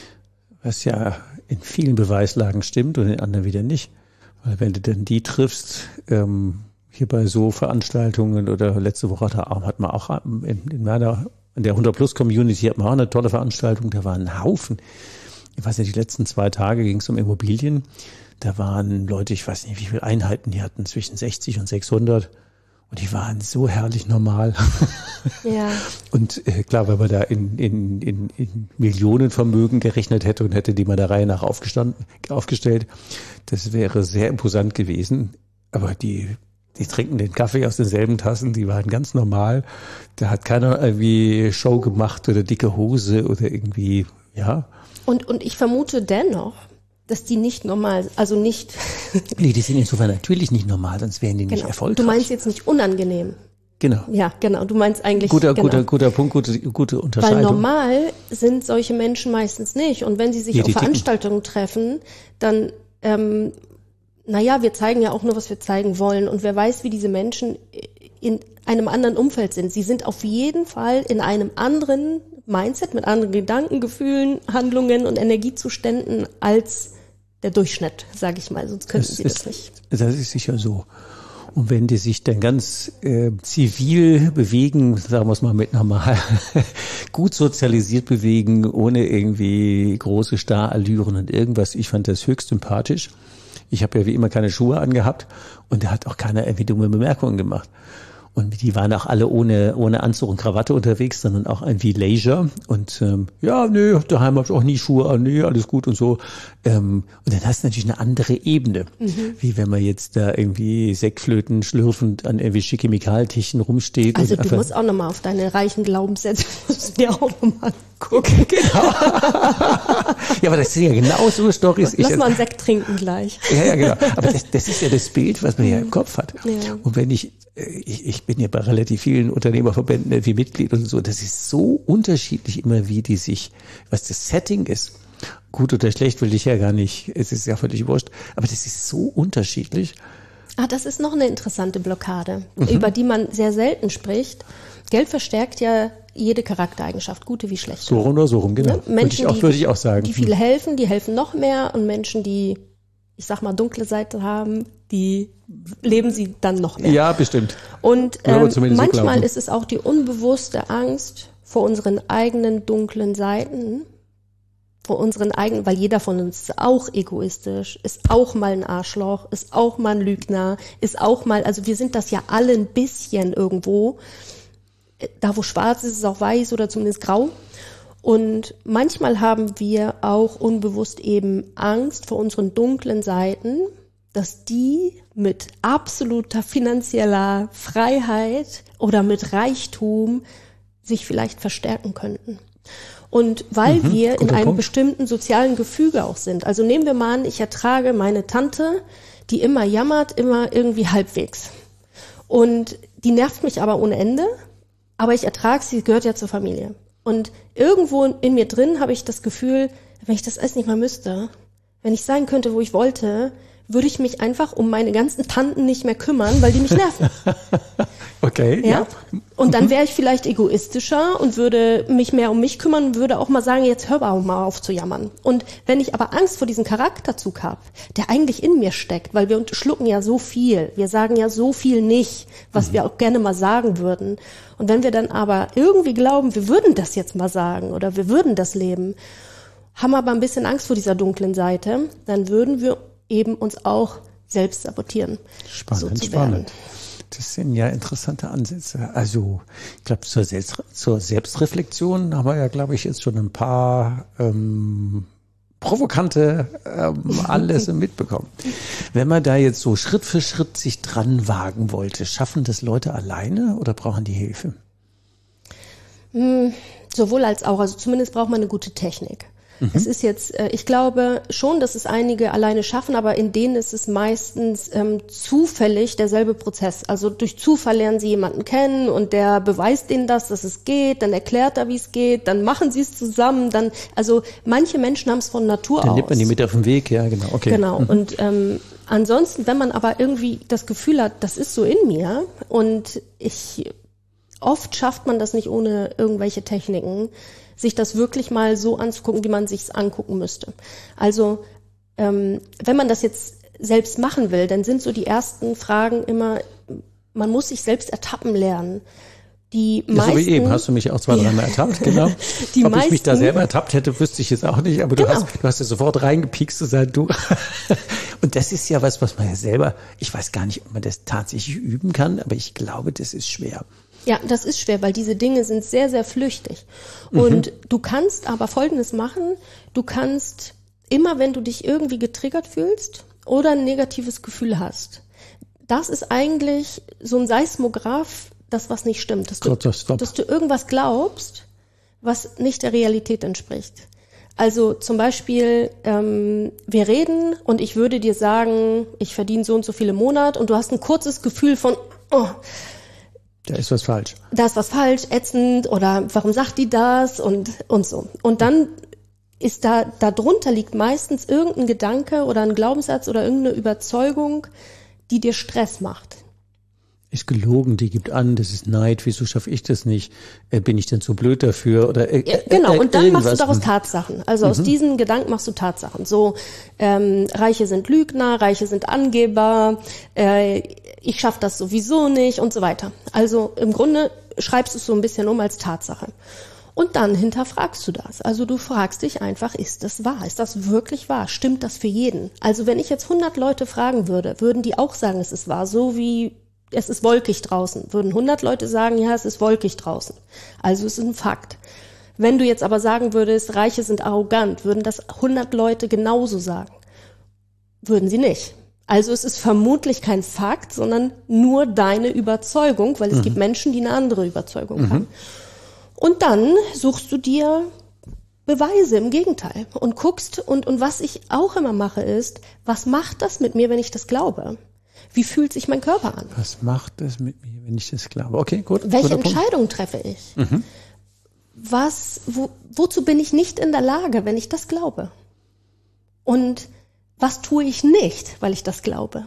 Was ja in vielen Beweislagen stimmt und in anderen wieder nicht. Weil wenn du dann die triffst, ähm, hier bei so Veranstaltungen oder letzte Woche hat man auch in, in meiner, in der hundert Plus Community hat man auch eine tolle Veranstaltung, da waren ein Haufen. Ich weiß nicht, die letzten zwei Tage ging es um Immobilien. Da waren Leute, ich weiß nicht, wie viele Einheiten die hatten, zwischen sechzig und sechshundert. Und die waren so herrlich normal. Ja. Und äh, klar, wenn man da in, in, in, in Millionenvermögen gerechnet hätte und hätte die mal der Reihe nach aufgestanden, aufgestellt, das wäre sehr imposant gewesen. Aber die, die trinken den Kaffee aus denselben Tassen, die waren ganz normal. Da hat keiner irgendwie Show gemacht oder dicke Hose oder irgendwie, ja. Und, und ich vermute dennoch, dass die nicht normal, also nicht... Nee, die sind insofern natürlich nicht normal, sonst wären die genau. nicht erfolgreich. Du meinst jetzt nicht unangenehm. Genau. Ja, genau. Du meinst eigentlich... Guter, genau. guter, guter Punkt, gute, gute Unterscheidung. Weil normal sind solche Menschen meistens nicht. Und wenn sie sich ja, auf Veranstaltungen treffen, dann, ähm, naja, wir zeigen ja auch nur, was wir zeigen wollen. Und wer weiß, wie diese Menschen in einem anderen Umfeld sind. Sie sind auf jeden Fall in einem anderen Mindset, mit anderen Gedanken, Gefühlen, Handlungen und Energiezuständen als der Durchschnitt, sage ich mal, sonst könnten das sie ist, das nicht. Das ist sicher so. Und wenn die sich dann ganz äh, zivil bewegen, sagen wir es mal mit normal, gut sozialisiert bewegen, ohne irgendwie große Starallüren und irgendwas, ich fand das höchst sympathisch. Ich habe ja wie immer keine Schuhe angehabt und der hat auch keine irgendwie dumme Bemerkungen gemacht. Und die waren auch alle ohne ohne Anzug und Krawatte unterwegs, sondern auch irgendwie Leisure. Und ähm, ja, nö, daheim habe ich auch nie Schuhe an, nee, alles gut und so. Ähm, und dann hast du natürlich eine andere Ebene, mhm. wie wenn man jetzt da irgendwie Sektflöten schlürfend an irgendwie Schickimikaltischen rumsteht. Also und du musst auch nochmal auf deine reichen Glaubenssätze, musst du dir auch nochmal gucken. Genau. Ja, aber das sind ja genau so Storys. Lass ich, mal einen Sekt trinken gleich. Ja, ja, genau. Aber das, das ist ja das Bild, was man ja im Kopf hat. Ja. Und wenn ich, ich, ich bin ja bei relativ vielen Unternehmerverbänden wie Mitglied und so, das ist so unterschiedlich immer, wie die sich, was das Setting ist. Gut oder schlecht will ich ja gar nicht, es ist ja völlig wurscht, aber das ist so unterschiedlich. Ah, das ist noch eine interessante Blockade, mhm. über die man sehr selten spricht. Geld verstärkt ja jede Charaktereigenschaft, gute wie schlechte. So rum oder so rum, genau. Ne? Menschen, würde ich auch, die, würde ich auch sagen. Die viel helfen, die helfen noch mehr und Menschen, die, ich sag mal, dunkle Seite haben, die leben sie dann noch mehr. Ja, bestimmt. Und ähm, manchmal so ist es auch die unbewusste Angst vor unseren eigenen dunklen Seiten, vor unseren eigenen, weil jeder von uns ist auch egoistisch, ist auch mal ein Arschloch, ist auch mal ein Lügner, ist auch mal, also wir sind das ja alle ein bisschen irgendwo. Da, wo schwarz ist, ist auch weiß oder zumindest grau. Und manchmal haben wir auch unbewusst eben Angst vor unseren dunklen Seiten, dass die mit absoluter finanzieller Freiheit oder mit Reichtum sich vielleicht verstärken könnten. Und weil mhm, wir in einem Punkt. bestimmten sozialen Gefüge auch sind. Also nehmen wir mal an, ich ertrage meine Tante, die immer jammert, immer irgendwie halbwegs. Und die nervt mich aber ohne Ende. Aber ich ertrage sie, gehört ja zur Familie. Und irgendwo in mir drin habe ich das Gefühl, wenn ich das alles nicht mal müsste, wenn ich sein könnte, wo ich wollte, würde ich mich einfach um meine ganzen Tanten nicht mehr kümmern, weil die mich nerven. Okay, ja. ja. Und dann wäre ich vielleicht egoistischer und würde mich mehr um mich kümmern und würde auch mal sagen, jetzt hör mal auf zu jammern. Und wenn ich aber Angst vor diesem Charakterzug habe, der eigentlich in mir steckt, weil wir schlucken ja so viel, wir sagen ja so viel nicht, was mhm. wir auch gerne mal sagen würden. Und wenn wir dann aber irgendwie glauben, wir würden das jetzt mal sagen oder wir würden das leben, haben aber ein bisschen Angst vor dieser dunklen Seite, dann würden wir eben uns auch selbst sabotieren. Spannend, so spannend. Das sind ja interessante Ansätze. Also ich glaube, zur, Selbst, zur Selbstreflexion haben wir ja, glaube ich, jetzt schon ein paar, ähm, Provokante, ähm, alles mitbekommen. Wenn man da jetzt so Schritt für Schritt sich dran wagen wollte, schaffen das Leute alleine oder brauchen die Hilfe? Sowohl als auch, also zumindest braucht man eine gute Technik. Mhm. Es ist jetzt, ich glaube schon, dass es einige alleine schaffen, aber in denen ist es meistens ähm, zufällig derselbe Prozess. Also durch Zufall lernen sie jemanden kennen und der beweist ihnen das, dass es geht, dann erklärt er, wie es geht, dann machen sie es zusammen, dann, also manche Menschen haben es von Natur aus. Dann nimmt man die mit auf den Weg, ja, genau, okay. Genau, mhm. und ähm, ansonsten, wenn man aber irgendwie das Gefühl hat, das ist so in mir und ich, oft schafft man das nicht ohne irgendwelche Techniken, sich das wirklich mal so anzugucken, wie man sich's angucken müsste. Also ähm, wenn man das jetzt selbst machen will, dann sind so die ersten Fragen immer, man muss sich selbst ertappen lernen. Die ja, meisten, so wie eben, hast du mich auch zwei, dreimal ertappt, genau. Die Ob meisten, ich mich da selber ertappt hätte, wüsste ich jetzt auch nicht, aber du genau. hast du hast ja sofort reingepiekst zu sein, du. Und das ist ja was, was man ja selber, ich weiß gar nicht, ob man das tatsächlich üben kann, aber ich glaube, das ist schwer. Ja, das ist schwer, weil diese Dinge sind sehr, sehr flüchtig. Und mhm. du kannst aber Folgendes machen. Du kannst immer, wenn du dich irgendwie getriggert fühlst oder ein negatives Gefühl hast, das ist eigentlich so ein Seismograph, das was nicht stimmt. Dass du, Gott, stopp. dass du irgendwas glaubst, was nicht der Realität entspricht. Also zum Beispiel, ähm, wir reden und ich würde dir sagen, ich verdiene so und so viele im Monat und du hast ein kurzes Gefühl von, oh, da ist was falsch. Da ist was falsch, ätzend oder warum sagt die das und und so. Und dann ist da, da drunter liegt meistens irgendein Gedanke oder ein Glaubenssatz oder irgendeine Überzeugung, die dir Stress macht. Ist gelogen, die gibt an, das ist Neid, wieso schaffe ich das nicht? Äh, bin ich denn zu blöd dafür? Oder äh, ja, genau, äh, und dann irgendwas. machst du daraus Tatsachen. Also mhm. aus diesen Gedanken machst du Tatsachen. So, ähm, Reiche sind Lügner, Reiche sind Angeber, äh, ich schaffe das sowieso nicht und so weiter. Also im Grunde schreibst du es so ein bisschen um als Tatsache. Und dann hinterfragst du das. Also du fragst dich einfach, ist das wahr? Ist das wirklich wahr? Stimmt das für jeden? Also wenn ich jetzt hundert Leute fragen würde, würden die auch sagen, es ist wahr, so wie es ist wolkig draußen. Würden hundert Leute sagen, ja, es ist wolkig draußen. Also es ist ein Fakt. Wenn du jetzt aber sagen würdest, Reiche sind arrogant, würden das hundert Leute genauso sagen. Würden sie nicht. Also es ist vermutlich kein Fakt, sondern nur deine Überzeugung, weil es mhm. gibt Menschen, die eine andere Überzeugung mhm. haben. Und dann suchst du dir Beweise im Gegenteil und guckst, und, und was ich auch immer mache ist, was macht das mit mir, wenn ich das glaube? Wie fühlt sich mein Körper an? Was macht das mit mir, wenn ich das glaube? Okay, gut. Welche Entscheidung treffe ich? Mhm. Was, wo, wozu bin ich nicht in der Lage, wenn ich das glaube? Und was tue ich nicht, weil ich das glaube?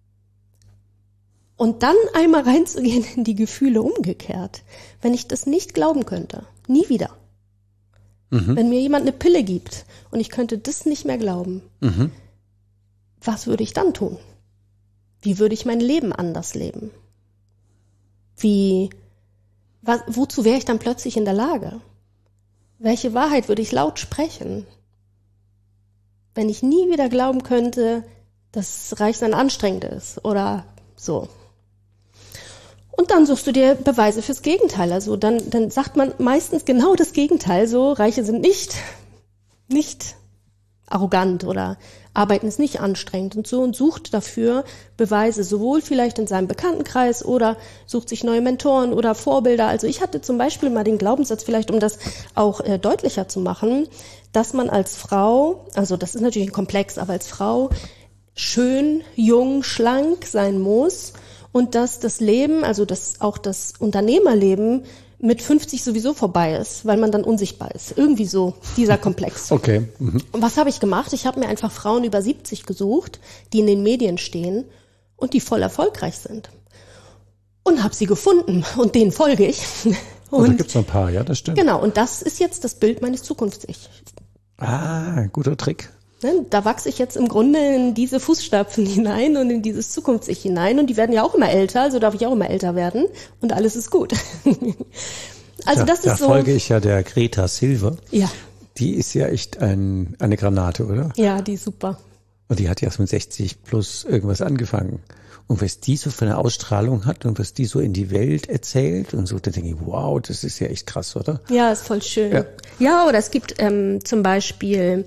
Und dann einmal reinzugehen in die Gefühle umgekehrt. Wenn ich das nicht glauben könnte, nie wieder. Mhm. Wenn mir jemand eine Pille gibt und ich könnte das nicht mehr glauben, mhm. was würde ich dann tun? Wie würde ich mein Leben anders leben? Wie, was, wozu wäre ich dann plötzlich in der Lage? Welche Wahrheit würde ich laut sprechen? Wenn ich nie wieder glauben könnte, dass Reichsein anstrengend ist oder so. Und dann suchst du dir Beweise fürs Gegenteil. Also dann, dann sagt man meistens genau das Gegenteil. So, Reiche sind nicht, nicht arrogant oder Arbeiten ist nicht anstrengend und so, und sucht dafür Beweise, sowohl vielleicht in seinem Bekanntenkreis oder sucht sich neue Mentoren oder Vorbilder. Also ich hatte zum Beispiel mal den Glaubenssatz, vielleicht um das auch äh, deutlicher zu machen, dass man als Frau, also das ist natürlich ein Komplex, aber als Frau schön, jung, schlank sein muss und dass das Leben, also dass auch das Unternehmerleben mit fünfzig sowieso vorbei ist, weil man dann unsichtbar ist. Irgendwie so, dieser Komplex. Okay. Mhm. Und was habe ich gemacht? Ich habe mir einfach Frauen über siebzig gesucht, die in den Medien stehen und die voll erfolgreich sind. Und habe sie gefunden und denen folge ich. Und, und da gibt's noch ein paar, ja, das stimmt. Genau, und das ist jetzt das Bild meines Zukunfts-Ich. Ah, guter Trick. Da wachse ich jetzt im Grunde in diese Fußstapfen hinein und in dieses Zukunfts-Ich hinein. Und die werden ja auch immer älter, also darf ich auch immer älter werden. Und alles ist gut. Also da, das ist da so. Da folge ich ja der Greta Silver. Ja. Die ist ja echt ein, eine Granate, oder? Ja, die ist super. Und die hat ja erst mit sechzig plus irgendwas angefangen. Und was die so für eine Ausstrahlung hat und was die so in die Welt erzählt und so, da denke ich, wow, das ist ja echt krass, oder? Ja, ist voll schön. Ja, ja, oder es gibt ähm, zum Beispiel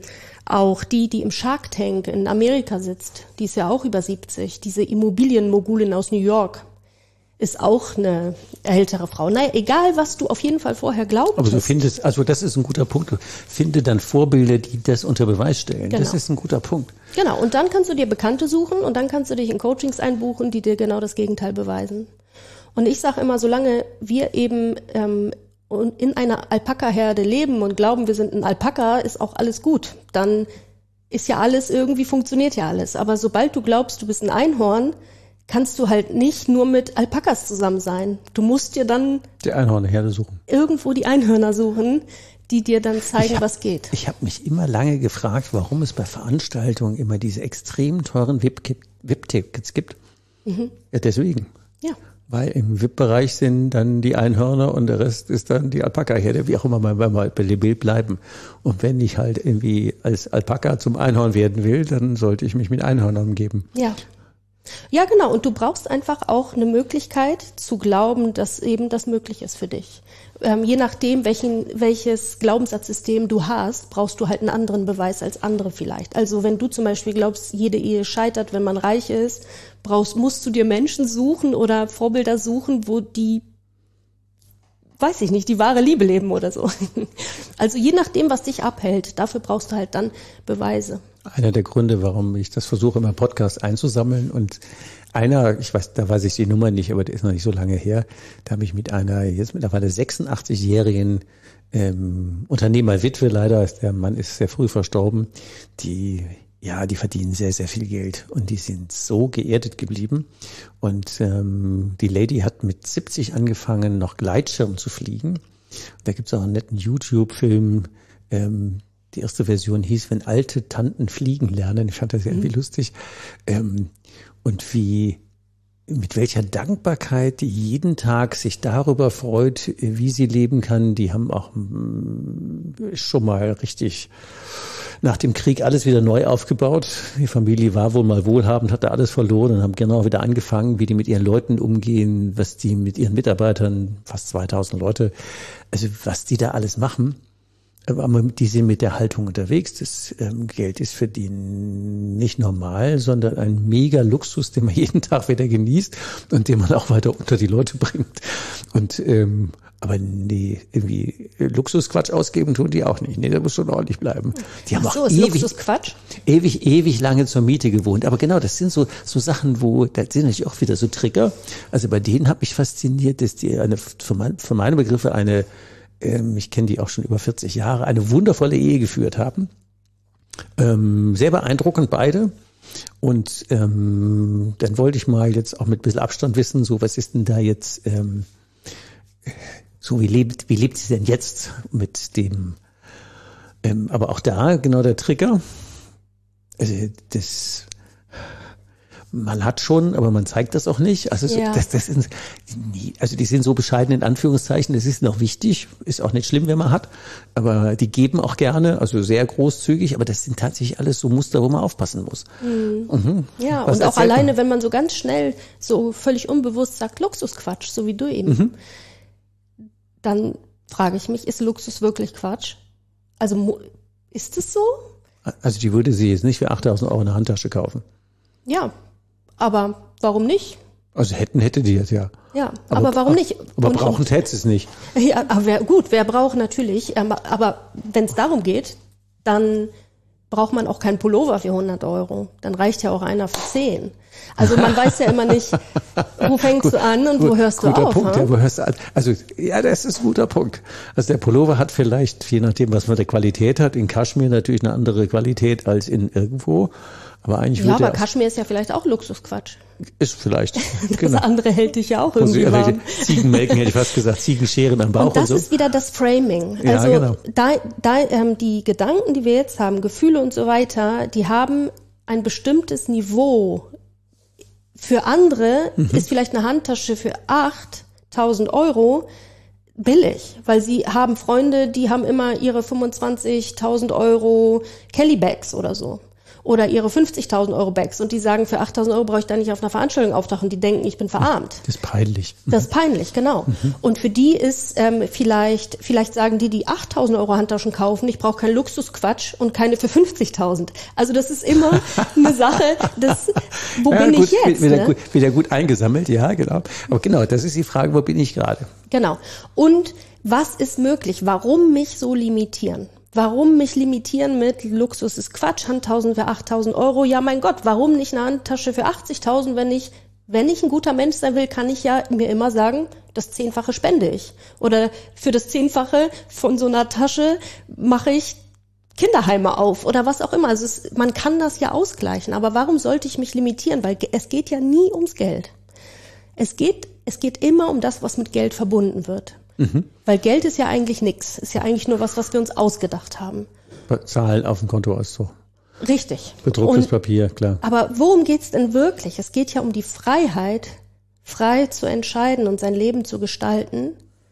Auch die, die im Shark Tank in Amerika sitzt, die ist ja auch über siebzig, diese Immobilienmogulin aus New York, ist auch eine ältere Frau. Naja, egal was du auf jeden Fall vorher glaubst. Aber du findest, also das ist ein guter Punkt, du finde dann Vorbilder, die das unter Beweis stellen. Genau. Das ist ein guter Punkt. Genau, und dann kannst du dir Bekannte suchen und dann kannst du dich in Coachings einbuchen, die dir genau das Gegenteil beweisen. Und ich sage immer, solange wir eben ähm, in einer Alpaka-Herde leben und glauben, wir sind ein Alpaka, ist auch alles gut. Dann ist ja alles, irgendwie funktioniert ja alles. Aber sobald du glaubst, du bist ein Einhorn, kannst du halt nicht nur mit Alpakas zusammen sein. Du musst dir dann die Einhornherde suchen. Irgendwo die Einhörner suchen, die dir dann zeigen, hab, was geht. Ich habe mich immer lange gefragt, warum es bei Veranstaltungen immer diese extrem teuren V I P-Tickets gibt. Mhm. Ja, deswegen. Ja. Weil im V I P-Bereich sind dann die Einhörner und der Rest ist dann die Alpaka-Herde, wie auch immer man mal bei dem Bild bleiben. Und wenn ich halt irgendwie als Alpaka zum Einhorn werden will, dann sollte ich mich mit Einhörnern umgeben. Ja. Ja, genau. Und du brauchst einfach auch eine Möglichkeit zu glauben, dass eben das möglich ist für dich. Ähm, je nachdem, welchen, welches Glaubenssatzsystem du hast, brauchst du halt einen anderen Beweis als andere vielleicht. Also wenn du zum Beispiel glaubst, jede Ehe scheitert, wenn man reich ist, brauchst, musst du dir Menschen suchen oder Vorbilder suchen, wo die, weiß ich nicht, die wahre Liebe leben oder so. Also je nachdem, was dich abhält, dafür brauchst du halt dann Beweise. Einer der Gründe, warum ich das versuche, immer Podcast einzusammeln, und einer, ich weiß, da weiß ich die Nummer nicht, aber der ist noch nicht so lange her, da habe ich mit einer jetzt mittlerweile sechsundachtzig-jährigen ähm, Unternehmerwitwe, leider, der Mann ist sehr früh verstorben, die, ja, die verdienen sehr, sehr viel Geld und die sind so geerdet geblieben. Und ähm, die Lady hat mit siebzig angefangen, noch Gleitschirm zu fliegen. Da gibt's auch einen netten YouTube-Film, ähm, die erste Version hieß, wenn alte Tanten fliegen lernen. Ich fand das irgendwie mhm. lustig. Ähm, und wie, mit welcher Dankbarkeit die jeden Tag sich darüber freut, wie sie leben kann. Die haben auch mh, schon mal richtig nach dem Krieg alles wieder neu aufgebaut. Die Familie war wohl mal wohlhabend, hatte alles verloren und haben genau wieder angefangen, wie die mit ihren Leuten umgehen, was die mit ihren Mitarbeitern, fast zweitausend Leute, also was die da alles machen. Aber die sind mit der Haltung unterwegs. Das ähm, Geld ist für die nicht normal, sondern ein mega Luxus, den man jeden Tag wieder genießt und den man auch weiter unter die Leute bringt. Und ähm, aber nee, irgendwie Luxusquatsch ausgeben tun die auch nicht. Nee, der muss schon ordentlich bleiben. Die haben Ach so, auch ist ewig, Luxusquatsch? ewig, ewig lange zur Miete gewohnt. Aber genau, das sind so so Sachen, wo, das sind natürlich auch wieder so Trigger. Also bei denen habe ich fasziniert, dass die eine von, mein, von meinen Begriffen eine Ähm, ich kenne die auch schon über vierzig Jahre, eine wundervolle Ehe geführt haben. Ähm, sehr beeindruckend beide. Und ähm, dann wollte ich mal jetzt auch mit ein bisschen Abstand wissen, so was ist denn da jetzt, ähm, so wie lebt, wie lebt sie denn jetzt mit dem, ähm, aber auch da genau der Trigger. Also das, man hat schon, aber man zeigt das auch nicht. Also ja. das, das ist, also die sind so bescheiden in Anführungszeichen. Das ist noch wichtig, ist auch nicht schlimm, wenn man hat. Aber die geben auch gerne, also sehr großzügig. Aber das sind tatsächlich alles so Muster, wo man aufpassen muss. Mhm. Mhm. Ja, Was und auch erzählt alleine, man? wenn man so ganz schnell, so völlig unbewusst sagt Luxusquatsch, so wie du eben, Mhm. dann frage ich mich, ist Luxus wirklich Quatsch? Also ist es so? Also die würde sie jetzt nicht für achttausend Euro eine Handtasche kaufen. Ja. Aber warum nicht? Also hätten, hätte die jetzt ja. Ja, aber, aber warum nicht? Aber und, brauchen täte es nicht. Ja, aber wer, gut, wer braucht natürlich, aber wenn es darum geht, dann braucht man auch keinen Pullover für hundert Euro. Dann reicht ja auch einer für zehn. Also man weiß ja immer nicht, wo fängst gut, du an und gut, wo hörst du guter auf. Punkt, Ha? ja, wo hörst du an? Also ja, das ist ein guter Punkt. Also der Pullover hat vielleicht, je nachdem, was man der Qualität hat, in Kaschmir natürlich eine andere Qualität als in irgendwo. Aber eigentlich ja, würde aber Kaschmir ist ja vielleicht auch Luxusquatsch. Ist vielleicht. Das genau. andere hält dich ja auch irgendwie also, warm. Ziegenmelken hätte ich fast gesagt, Ziegenscheren am Bauch und das und so. ist wieder das Framing. Ja, also genau. da, da, ähm, die Gedanken, die wir jetzt haben, Gefühle und so weiter, die haben ein bestimmtes Niveau. Für andere mhm. ist vielleicht eine Handtasche für achttausend Euro billig, weil sie haben Freunde, die haben immer ihre fünfundzwanzigtausend Euro Kelly Bags oder so. oder ihre fünfzigtausend Euro Bags und die sagen, für achttausend Euro brauche ich da nicht auf einer Veranstaltung auftauchen, die denken, ich bin verarmt. Das ist peinlich. Das ist peinlich, genau. Mhm. Und für die ist ähm, vielleicht, vielleicht sagen die, die achttausend Euro Handtaschen kaufen, ich brauche keinen Luxusquatsch und keine für fünfzigtausend. Also das ist immer eine Sache, das, wo ja, bin gut, ich jetzt? Wieder, Ne? gut, wieder gut eingesammelt, ja, genau. Aber genau, das ist die Frage, wo bin ich gerade? Genau. Und was ist möglich? Warum mich so limitieren? Warum mich limitieren mit Luxus ist Quatsch, Handtaschen für achttausend Euro? Ja, mein Gott, warum nicht eine Handtasche für achtzigtausend, wenn ich, wenn ich ein guter Mensch sein will, kann ich ja mir immer sagen, das Zehnfache spende ich. Oder für das Zehnfache von so einer Tasche mache ich Kinderheime auf oder was auch immer. Also es, man kann das ja ausgleichen. Aber warum sollte ich mich limitieren? Weil es geht ja nie ums Geld. Es geht, es geht immer um das, was mit Geld verbunden wird. Mhm. Weil Geld ist ja eigentlich nichts. Ist ja eigentlich nur was, was wir uns ausgedacht haben. Zahlen auf dem Kontoauszug. Richtig. Bedrucktes Und, Papier, klar. Aber worum geht's denn wirklich? Es geht ja um die Freiheit, frei zu entscheiden und sein Leben zu gestalten,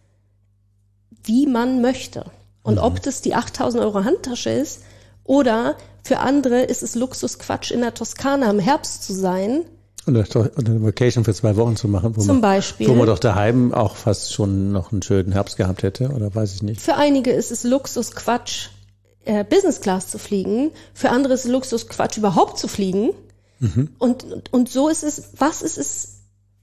wie man möchte. Und mhm. ob das die achttausend Euro Handtasche ist oder für andere ist es Luxusquatsch, in der Toskana im Herbst zu sein. Und eine Vacation für zwei Wochen zu machen, wo, Zum man, Beispiel. wo man doch daheim auch fast schon noch einen schönen Herbst gehabt hätte, oder weiß ich nicht. Für einige ist es Luxusquatsch, äh, Business Class zu fliegen. Für andere ist es Luxusquatsch, überhaupt zu fliegen. Mhm. Und, und, und so ist es, was ist es,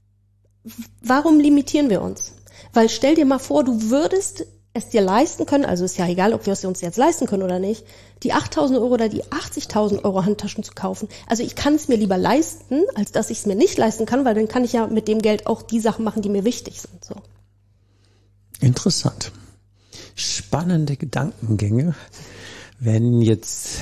warum limitieren wir uns? Weil stell dir mal vor, du würdest es dir leisten können, also ist ja egal, ob wir es uns jetzt leisten können oder nicht, die achttausend Euro oder die achtzigtausend Euro Handtaschen zu kaufen. Also ich kann es mir lieber leisten, als dass ich es mir nicht leisten kann, weil dann kann ich ja mit dem Geld auch die Sachen machen, die mir wichtig sind. So. Interessant. Spannende Gedankengänge. Wenn jetzt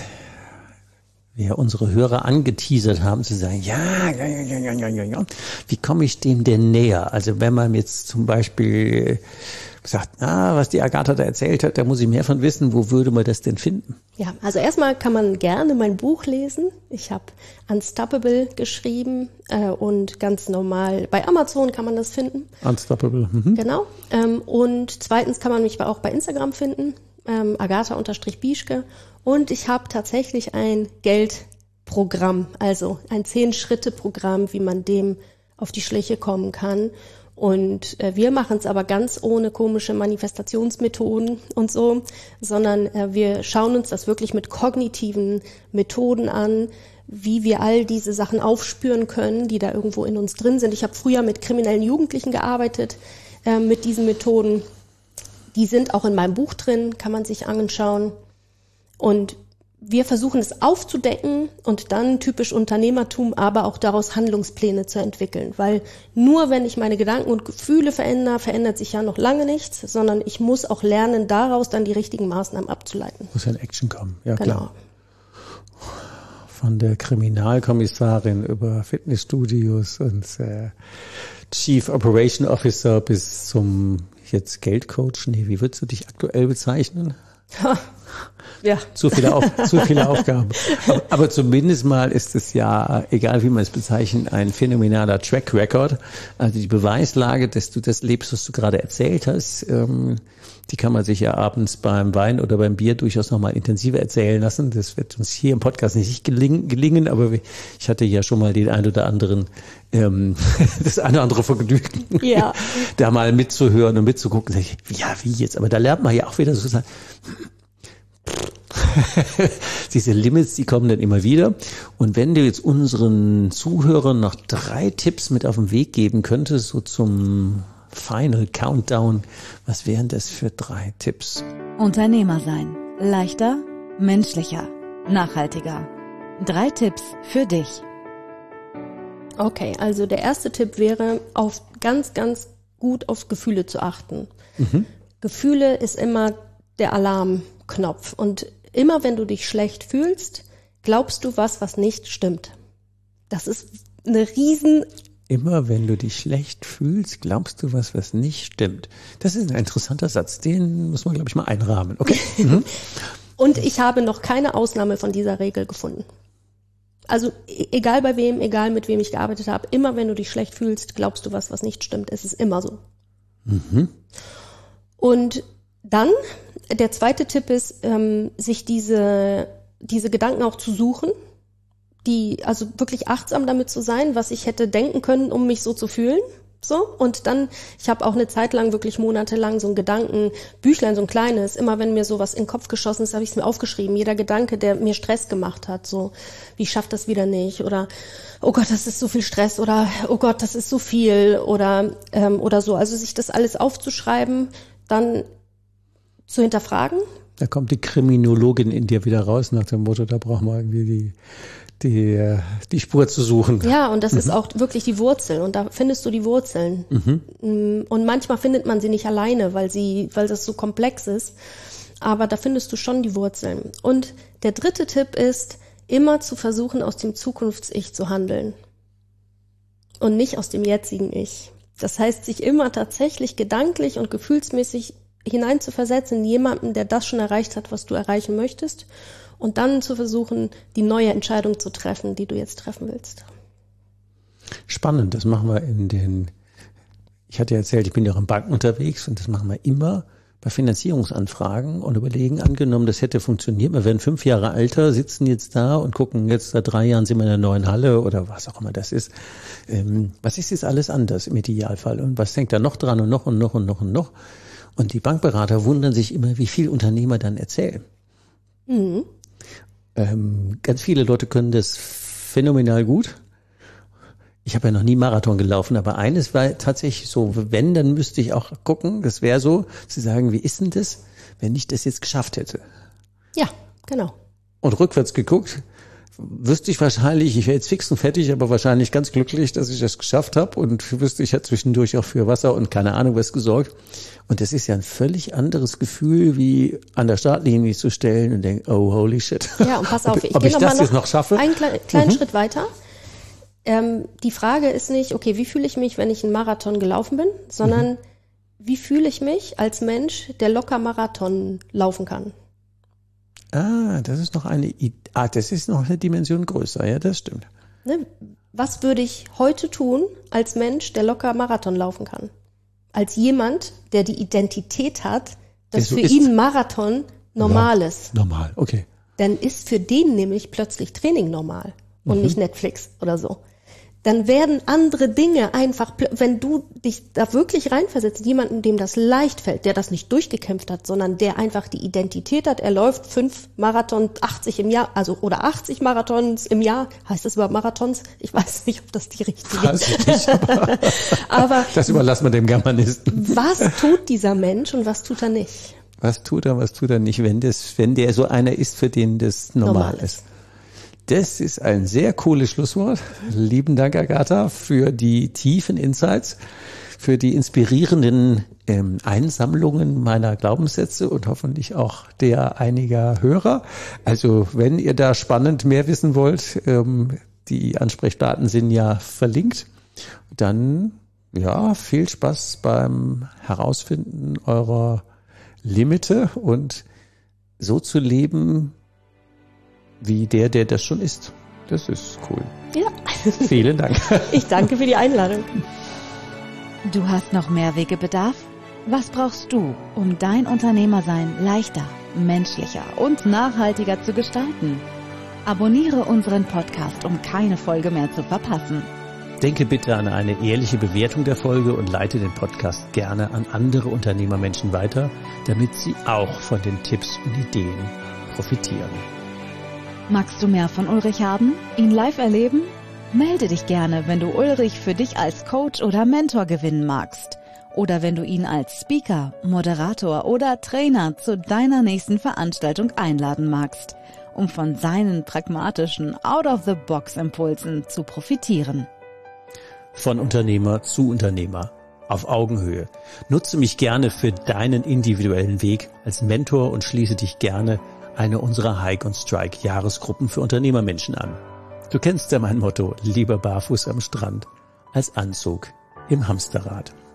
wir unsere Hörer angeteasert haben, zu sagen, ja, ja, ja, ja, ja, ja, ja, wie komme ich dem denn näher? Also wenn man jetzt zum Beispiel sagt, ah, was die Agatha da erzählt hat, da muss ich mehr von wissen, wo würde man das denn finden? Ja, also erstmal kann man gerne mein Buch lesen. Ich habe Unstoppable geschrieben äh, und ganz normal bei Amazon kann man das finden. Unstoppable. Mhm. Genau. Ähm, und zweitens kann man mich auch bei Instagram finden, ähm, Agatha-Bieschke. Und ich habe tatsächlich ein Geldprogramm, also ein Zehn-Schritte-Programm, wie man dem auf die Schliche kommen kann. Und äh, wir machen es aber ganz ohne komische Manifestationsmethoden und so, sondern äh, wir schauen uns das wirklich mit kognitiven Methoden an, wie wir all diese Sachen aufspüren können, die da irgendwo in uns drin sind. Ich habe früher mit kriminellen Jugendlichen gearbeitet, äh, mit diesen Methoden. Die sind auch in meinem Buch drin, kann man sich anschauen. Und wir versuchen es aufzudecken und dann typisch Unternehmertum, aber auch daraus Handlungspläne zu entwickeln. Weil nur wenn ich meine Gedanken und Gefühle verändere, verändert sich ja noch lange nichts, sondern ich muss auch lernen, daraus dann die richtigen Maßnahmen abzuleiten. Muss ja in Action kommen, ja genau. Klar. Von der Kriminalkommissarin über Fitnessstudios und äh, Chief Operation Officer bis zum jetzt Geldcoach. Nee, wie würdest du dich aktuell bezeichnen? Ja. Zu viele, Auf, zu viele Aufgaben. Aber, aber zumindest mal ist es ja, egal wie man es bezeichnet, ein phänomenaler Track Record. Also die Beweislage, dass du das lebst, was du gerade erzählt hast, ähm, die kann man sich ja abends beim Wein oder beim Bier durchaus nochmal intensiver erzählen lassen. Das wird uns hier im Podcast nicht gelingen, gelingen aber ich hatte ja schon mal den ein oder anderen, ähm, das eine oder andere Vergnügen, ja. da mal mitzuhören und mitzugucken. Ja, wie jetzt? Aber da lernt man ja auch wieder so sagen, diese Limits, die kommen dann immer wieder. Und wenn du jetzt unseren Zuhörern noch drei Tipps mit auf den Weg geben könntest, so zum Final Countdown, was wären das für drei Tipps? Unternehmer sein. Leichter, menschlicher, nachhaltiger. Drei Tipps für dich. Okay, also der erste Tipp wäre, auf ganz, ganz gut auf Gefühle zu achten. Mhm. Gefühle ist immer der Alarmknopf. Und immer wenn du dich schlecht fühlst, glaubst du was, was nicht stimmt. Das ist eine riesen... Immer wenn du dich schlecht fühlst, glaubst du was, was nicht stimmt. Das ist ein interessanter Satz. Den muss man, glaube ich, mal einrahmen. Okay. Mhm. Und ich habe noch keine Ausnahme von dieser Regel gefunden. Also egal bei wem, egal mit wem ich gearbeitet habe, immer wenn du dich schlecht fühlst, glaubst du was, was nicht stimmt. Es ist immer so. Mhm. Und dann, der zweite Tipp ist, ähm, sich diese, diese Gedanken auch zu suchen. die, also wirklich achtsam damit zu sein, was ich hätte denken können, um mich so zu fühlen. So, und dann, ich habe auch eine Zeit lang, wirklich monatelang so ein Gedankenbüchlein, so ein kleines, immer wenn mir sowas in den Kopf geschossen ist, habe ich es mir aufgeschrieben. Jeder Gedanke, der mir Stress gemacht hat, so, wie ich schaff das wieder nicht, oder oh Gott, das ist so viel Stress, oder oh Gott, das ist so viel, oder ähm, oder so. Also sich das alles aufzuschreiben, dann zu hinterfragen. Da kommt die Kriminologin in dir wieder raus nach dem Motto, da brauchen wir irgendwie die die die Spur zu suchen. Ja, und das mhm. ist auch wirklich die Wurzel, und da findest du die Wurzeln. Mhm. Und manchmal findet man sie nicht alleine, weil sie, weil das so komplex ist, aber da findest du schon die Wurzeln. Und der dritte Tipp ist, immer zu versuchen, aus dem Zukunfts-Ich zu handeln und nicht aus dem jetzigen Ich. Das heißt, sich immer tatsächlich gedanklich und gefühlsmäßig hineinzuversetzen in jemanden, der das schon erreicht hat, was du erreichen möchtest, und dann zu versuchen, die neue Entscheidung zu treffen, die du jetzt treffen willst. Spannend, das machen wir in den, ich hatte ja erzählt, ich bin ja auch in Banken unterwegs, und das machen wir immer bei Finanzierungsanfragen und überlegen, angenommen, das hätte funktioniert, wir werden fünf Jahre älter, sitzen jetzt da und gucken, jetzt seit drei Jahren sind wir in der neuen Halle oder was auch immer das ist. Ähm, was ist jetzt alles anders im Idealfall, und was hängt da noch dran und noch und noch und noch und noch? Und die Bankberater wundern sich immer, wie viel Unternehmer dann erzählen. Mhm. Ähm, ganz viele Leute können das phänomenal gut. Ich habe ja noch nie Marathon gelaufen, aber eines war tatsächlich so, wenn, dann müsste ich auch gucken, das wäre so, zu sagen, wie ist denn das, wenn ich das jetzt geschafft hätte? Ja, genau. Und rückwärts geguckt, wüsste ich wahrscheinlich, ich wäre jetzt fix und fertig, aber wahrscheinlich ganz glücklich, dass ich das geschafft habe, und wüsste, ich hätte zwischendurch auch für Wasser und keine Ahnung was gesorgt. Und das ist ja ein völlig anderes Gefühl, wie an der Startlinie zu stellen und denken, oh, holy shit. Ja, und pass auf, ich ob gehe ich noch das mal jetzt noch schaffe? Einen kleinen, kleinen mhm. Schritt weiter. Ähm, die Frage ist nicht, okay, wie fühle ich mich, wenn ich einen Marathon gelaufen bin, sondern mhm. wie fühle ich mich als Mensch, der locker Marathon laufen kann? Ah, das ist noch eine, ah, das ist noch eine Dimension größer, ja, das stimmt. Ne? Was würde ich heute tun als Mensch, der locker Marathon laufen kann? Als jemand, der die Identität hat, dass so für ist. ihn Marathon normal ja, ist. Normal, okay. Dann ist für den nämlich plötzlich Training normal und mhm. nicht Netflix oder so. Dann werden andere Dinge einfach, wenn du dich da wirklich reinversetzt, jemanden, dem das leicht fällt, der das nicht durchgekämpft hat, sondern der einfach die Identität hat, er läuft fünf Marathon, achtzig im Jahr, also oder achtzig Marathons im Jahr, heißt das überhaupt Marathons? Ich weiß nicht, ob das die richtige ist. Nicht, aber, aber das überlassen wir dem Germanisten. Was tut dieser Mensch und was tut er nicht? Was tut er, was tut er nicht, wenn das, wenn der so einer ist, für den das normal, normal ist? ist. Das ist ein sehr cooles Schlusswort. Lieben Dank, Agatha, für die tiefen Insights, für die inspirierenden ähm, Einsammlungen meiner Glaubenssätze und hoffentlich auch der einiger Hörer. Also wenn ihr da spannend mehr wissen wollt, ähm, die Ansprechdaten sind ja verlinkt, dann ja, viel Spaß beim Herausfinden eurer Limite und so zu leben, wie der, der das schon ist. Das ist cool. Ja. Vielen Dank. Ich danke für die Einladung. Du hast noch Mehrwegebedarf? Was brauchst du, um dein Unternehmersein leichter, menschlicher und nachhaltiger zu gestalten? Abonniere unseren Podcast, um keine Folge mehr zu verpassen. Denke bitte an eine ehrliche Bewertung der Folge und leite den Podcast gerne an andere Unternehmermenschen weiter, damit sie auch von den Tipps und Ideen profitieren. Magst du mehr von Ulrich haben? Ihn live erleben? Melde dich gerne, wenn du Ulrich für dich als Coach oder Mentor gewinnen magst. Oder wenn du ihn als Speaker, Moderator oder Trainer zu deiner nächsten Veranstaltung einladen magst, um von seinen pragmatischen Out-of-the-Box-Impulsen zu profitieren. Von Unternehmer zu Unternehmer. Auf Augenhöhe. Nutze mich gerne für deinen individuellen Weg als Mentor und schließe dich gerne eine unserer Hike und Strike Jahresgruppen für Unternehmermenschen an. Du kennst ja mein Motto, lieber barfuß am Strand als Anzug im Hamsterrad.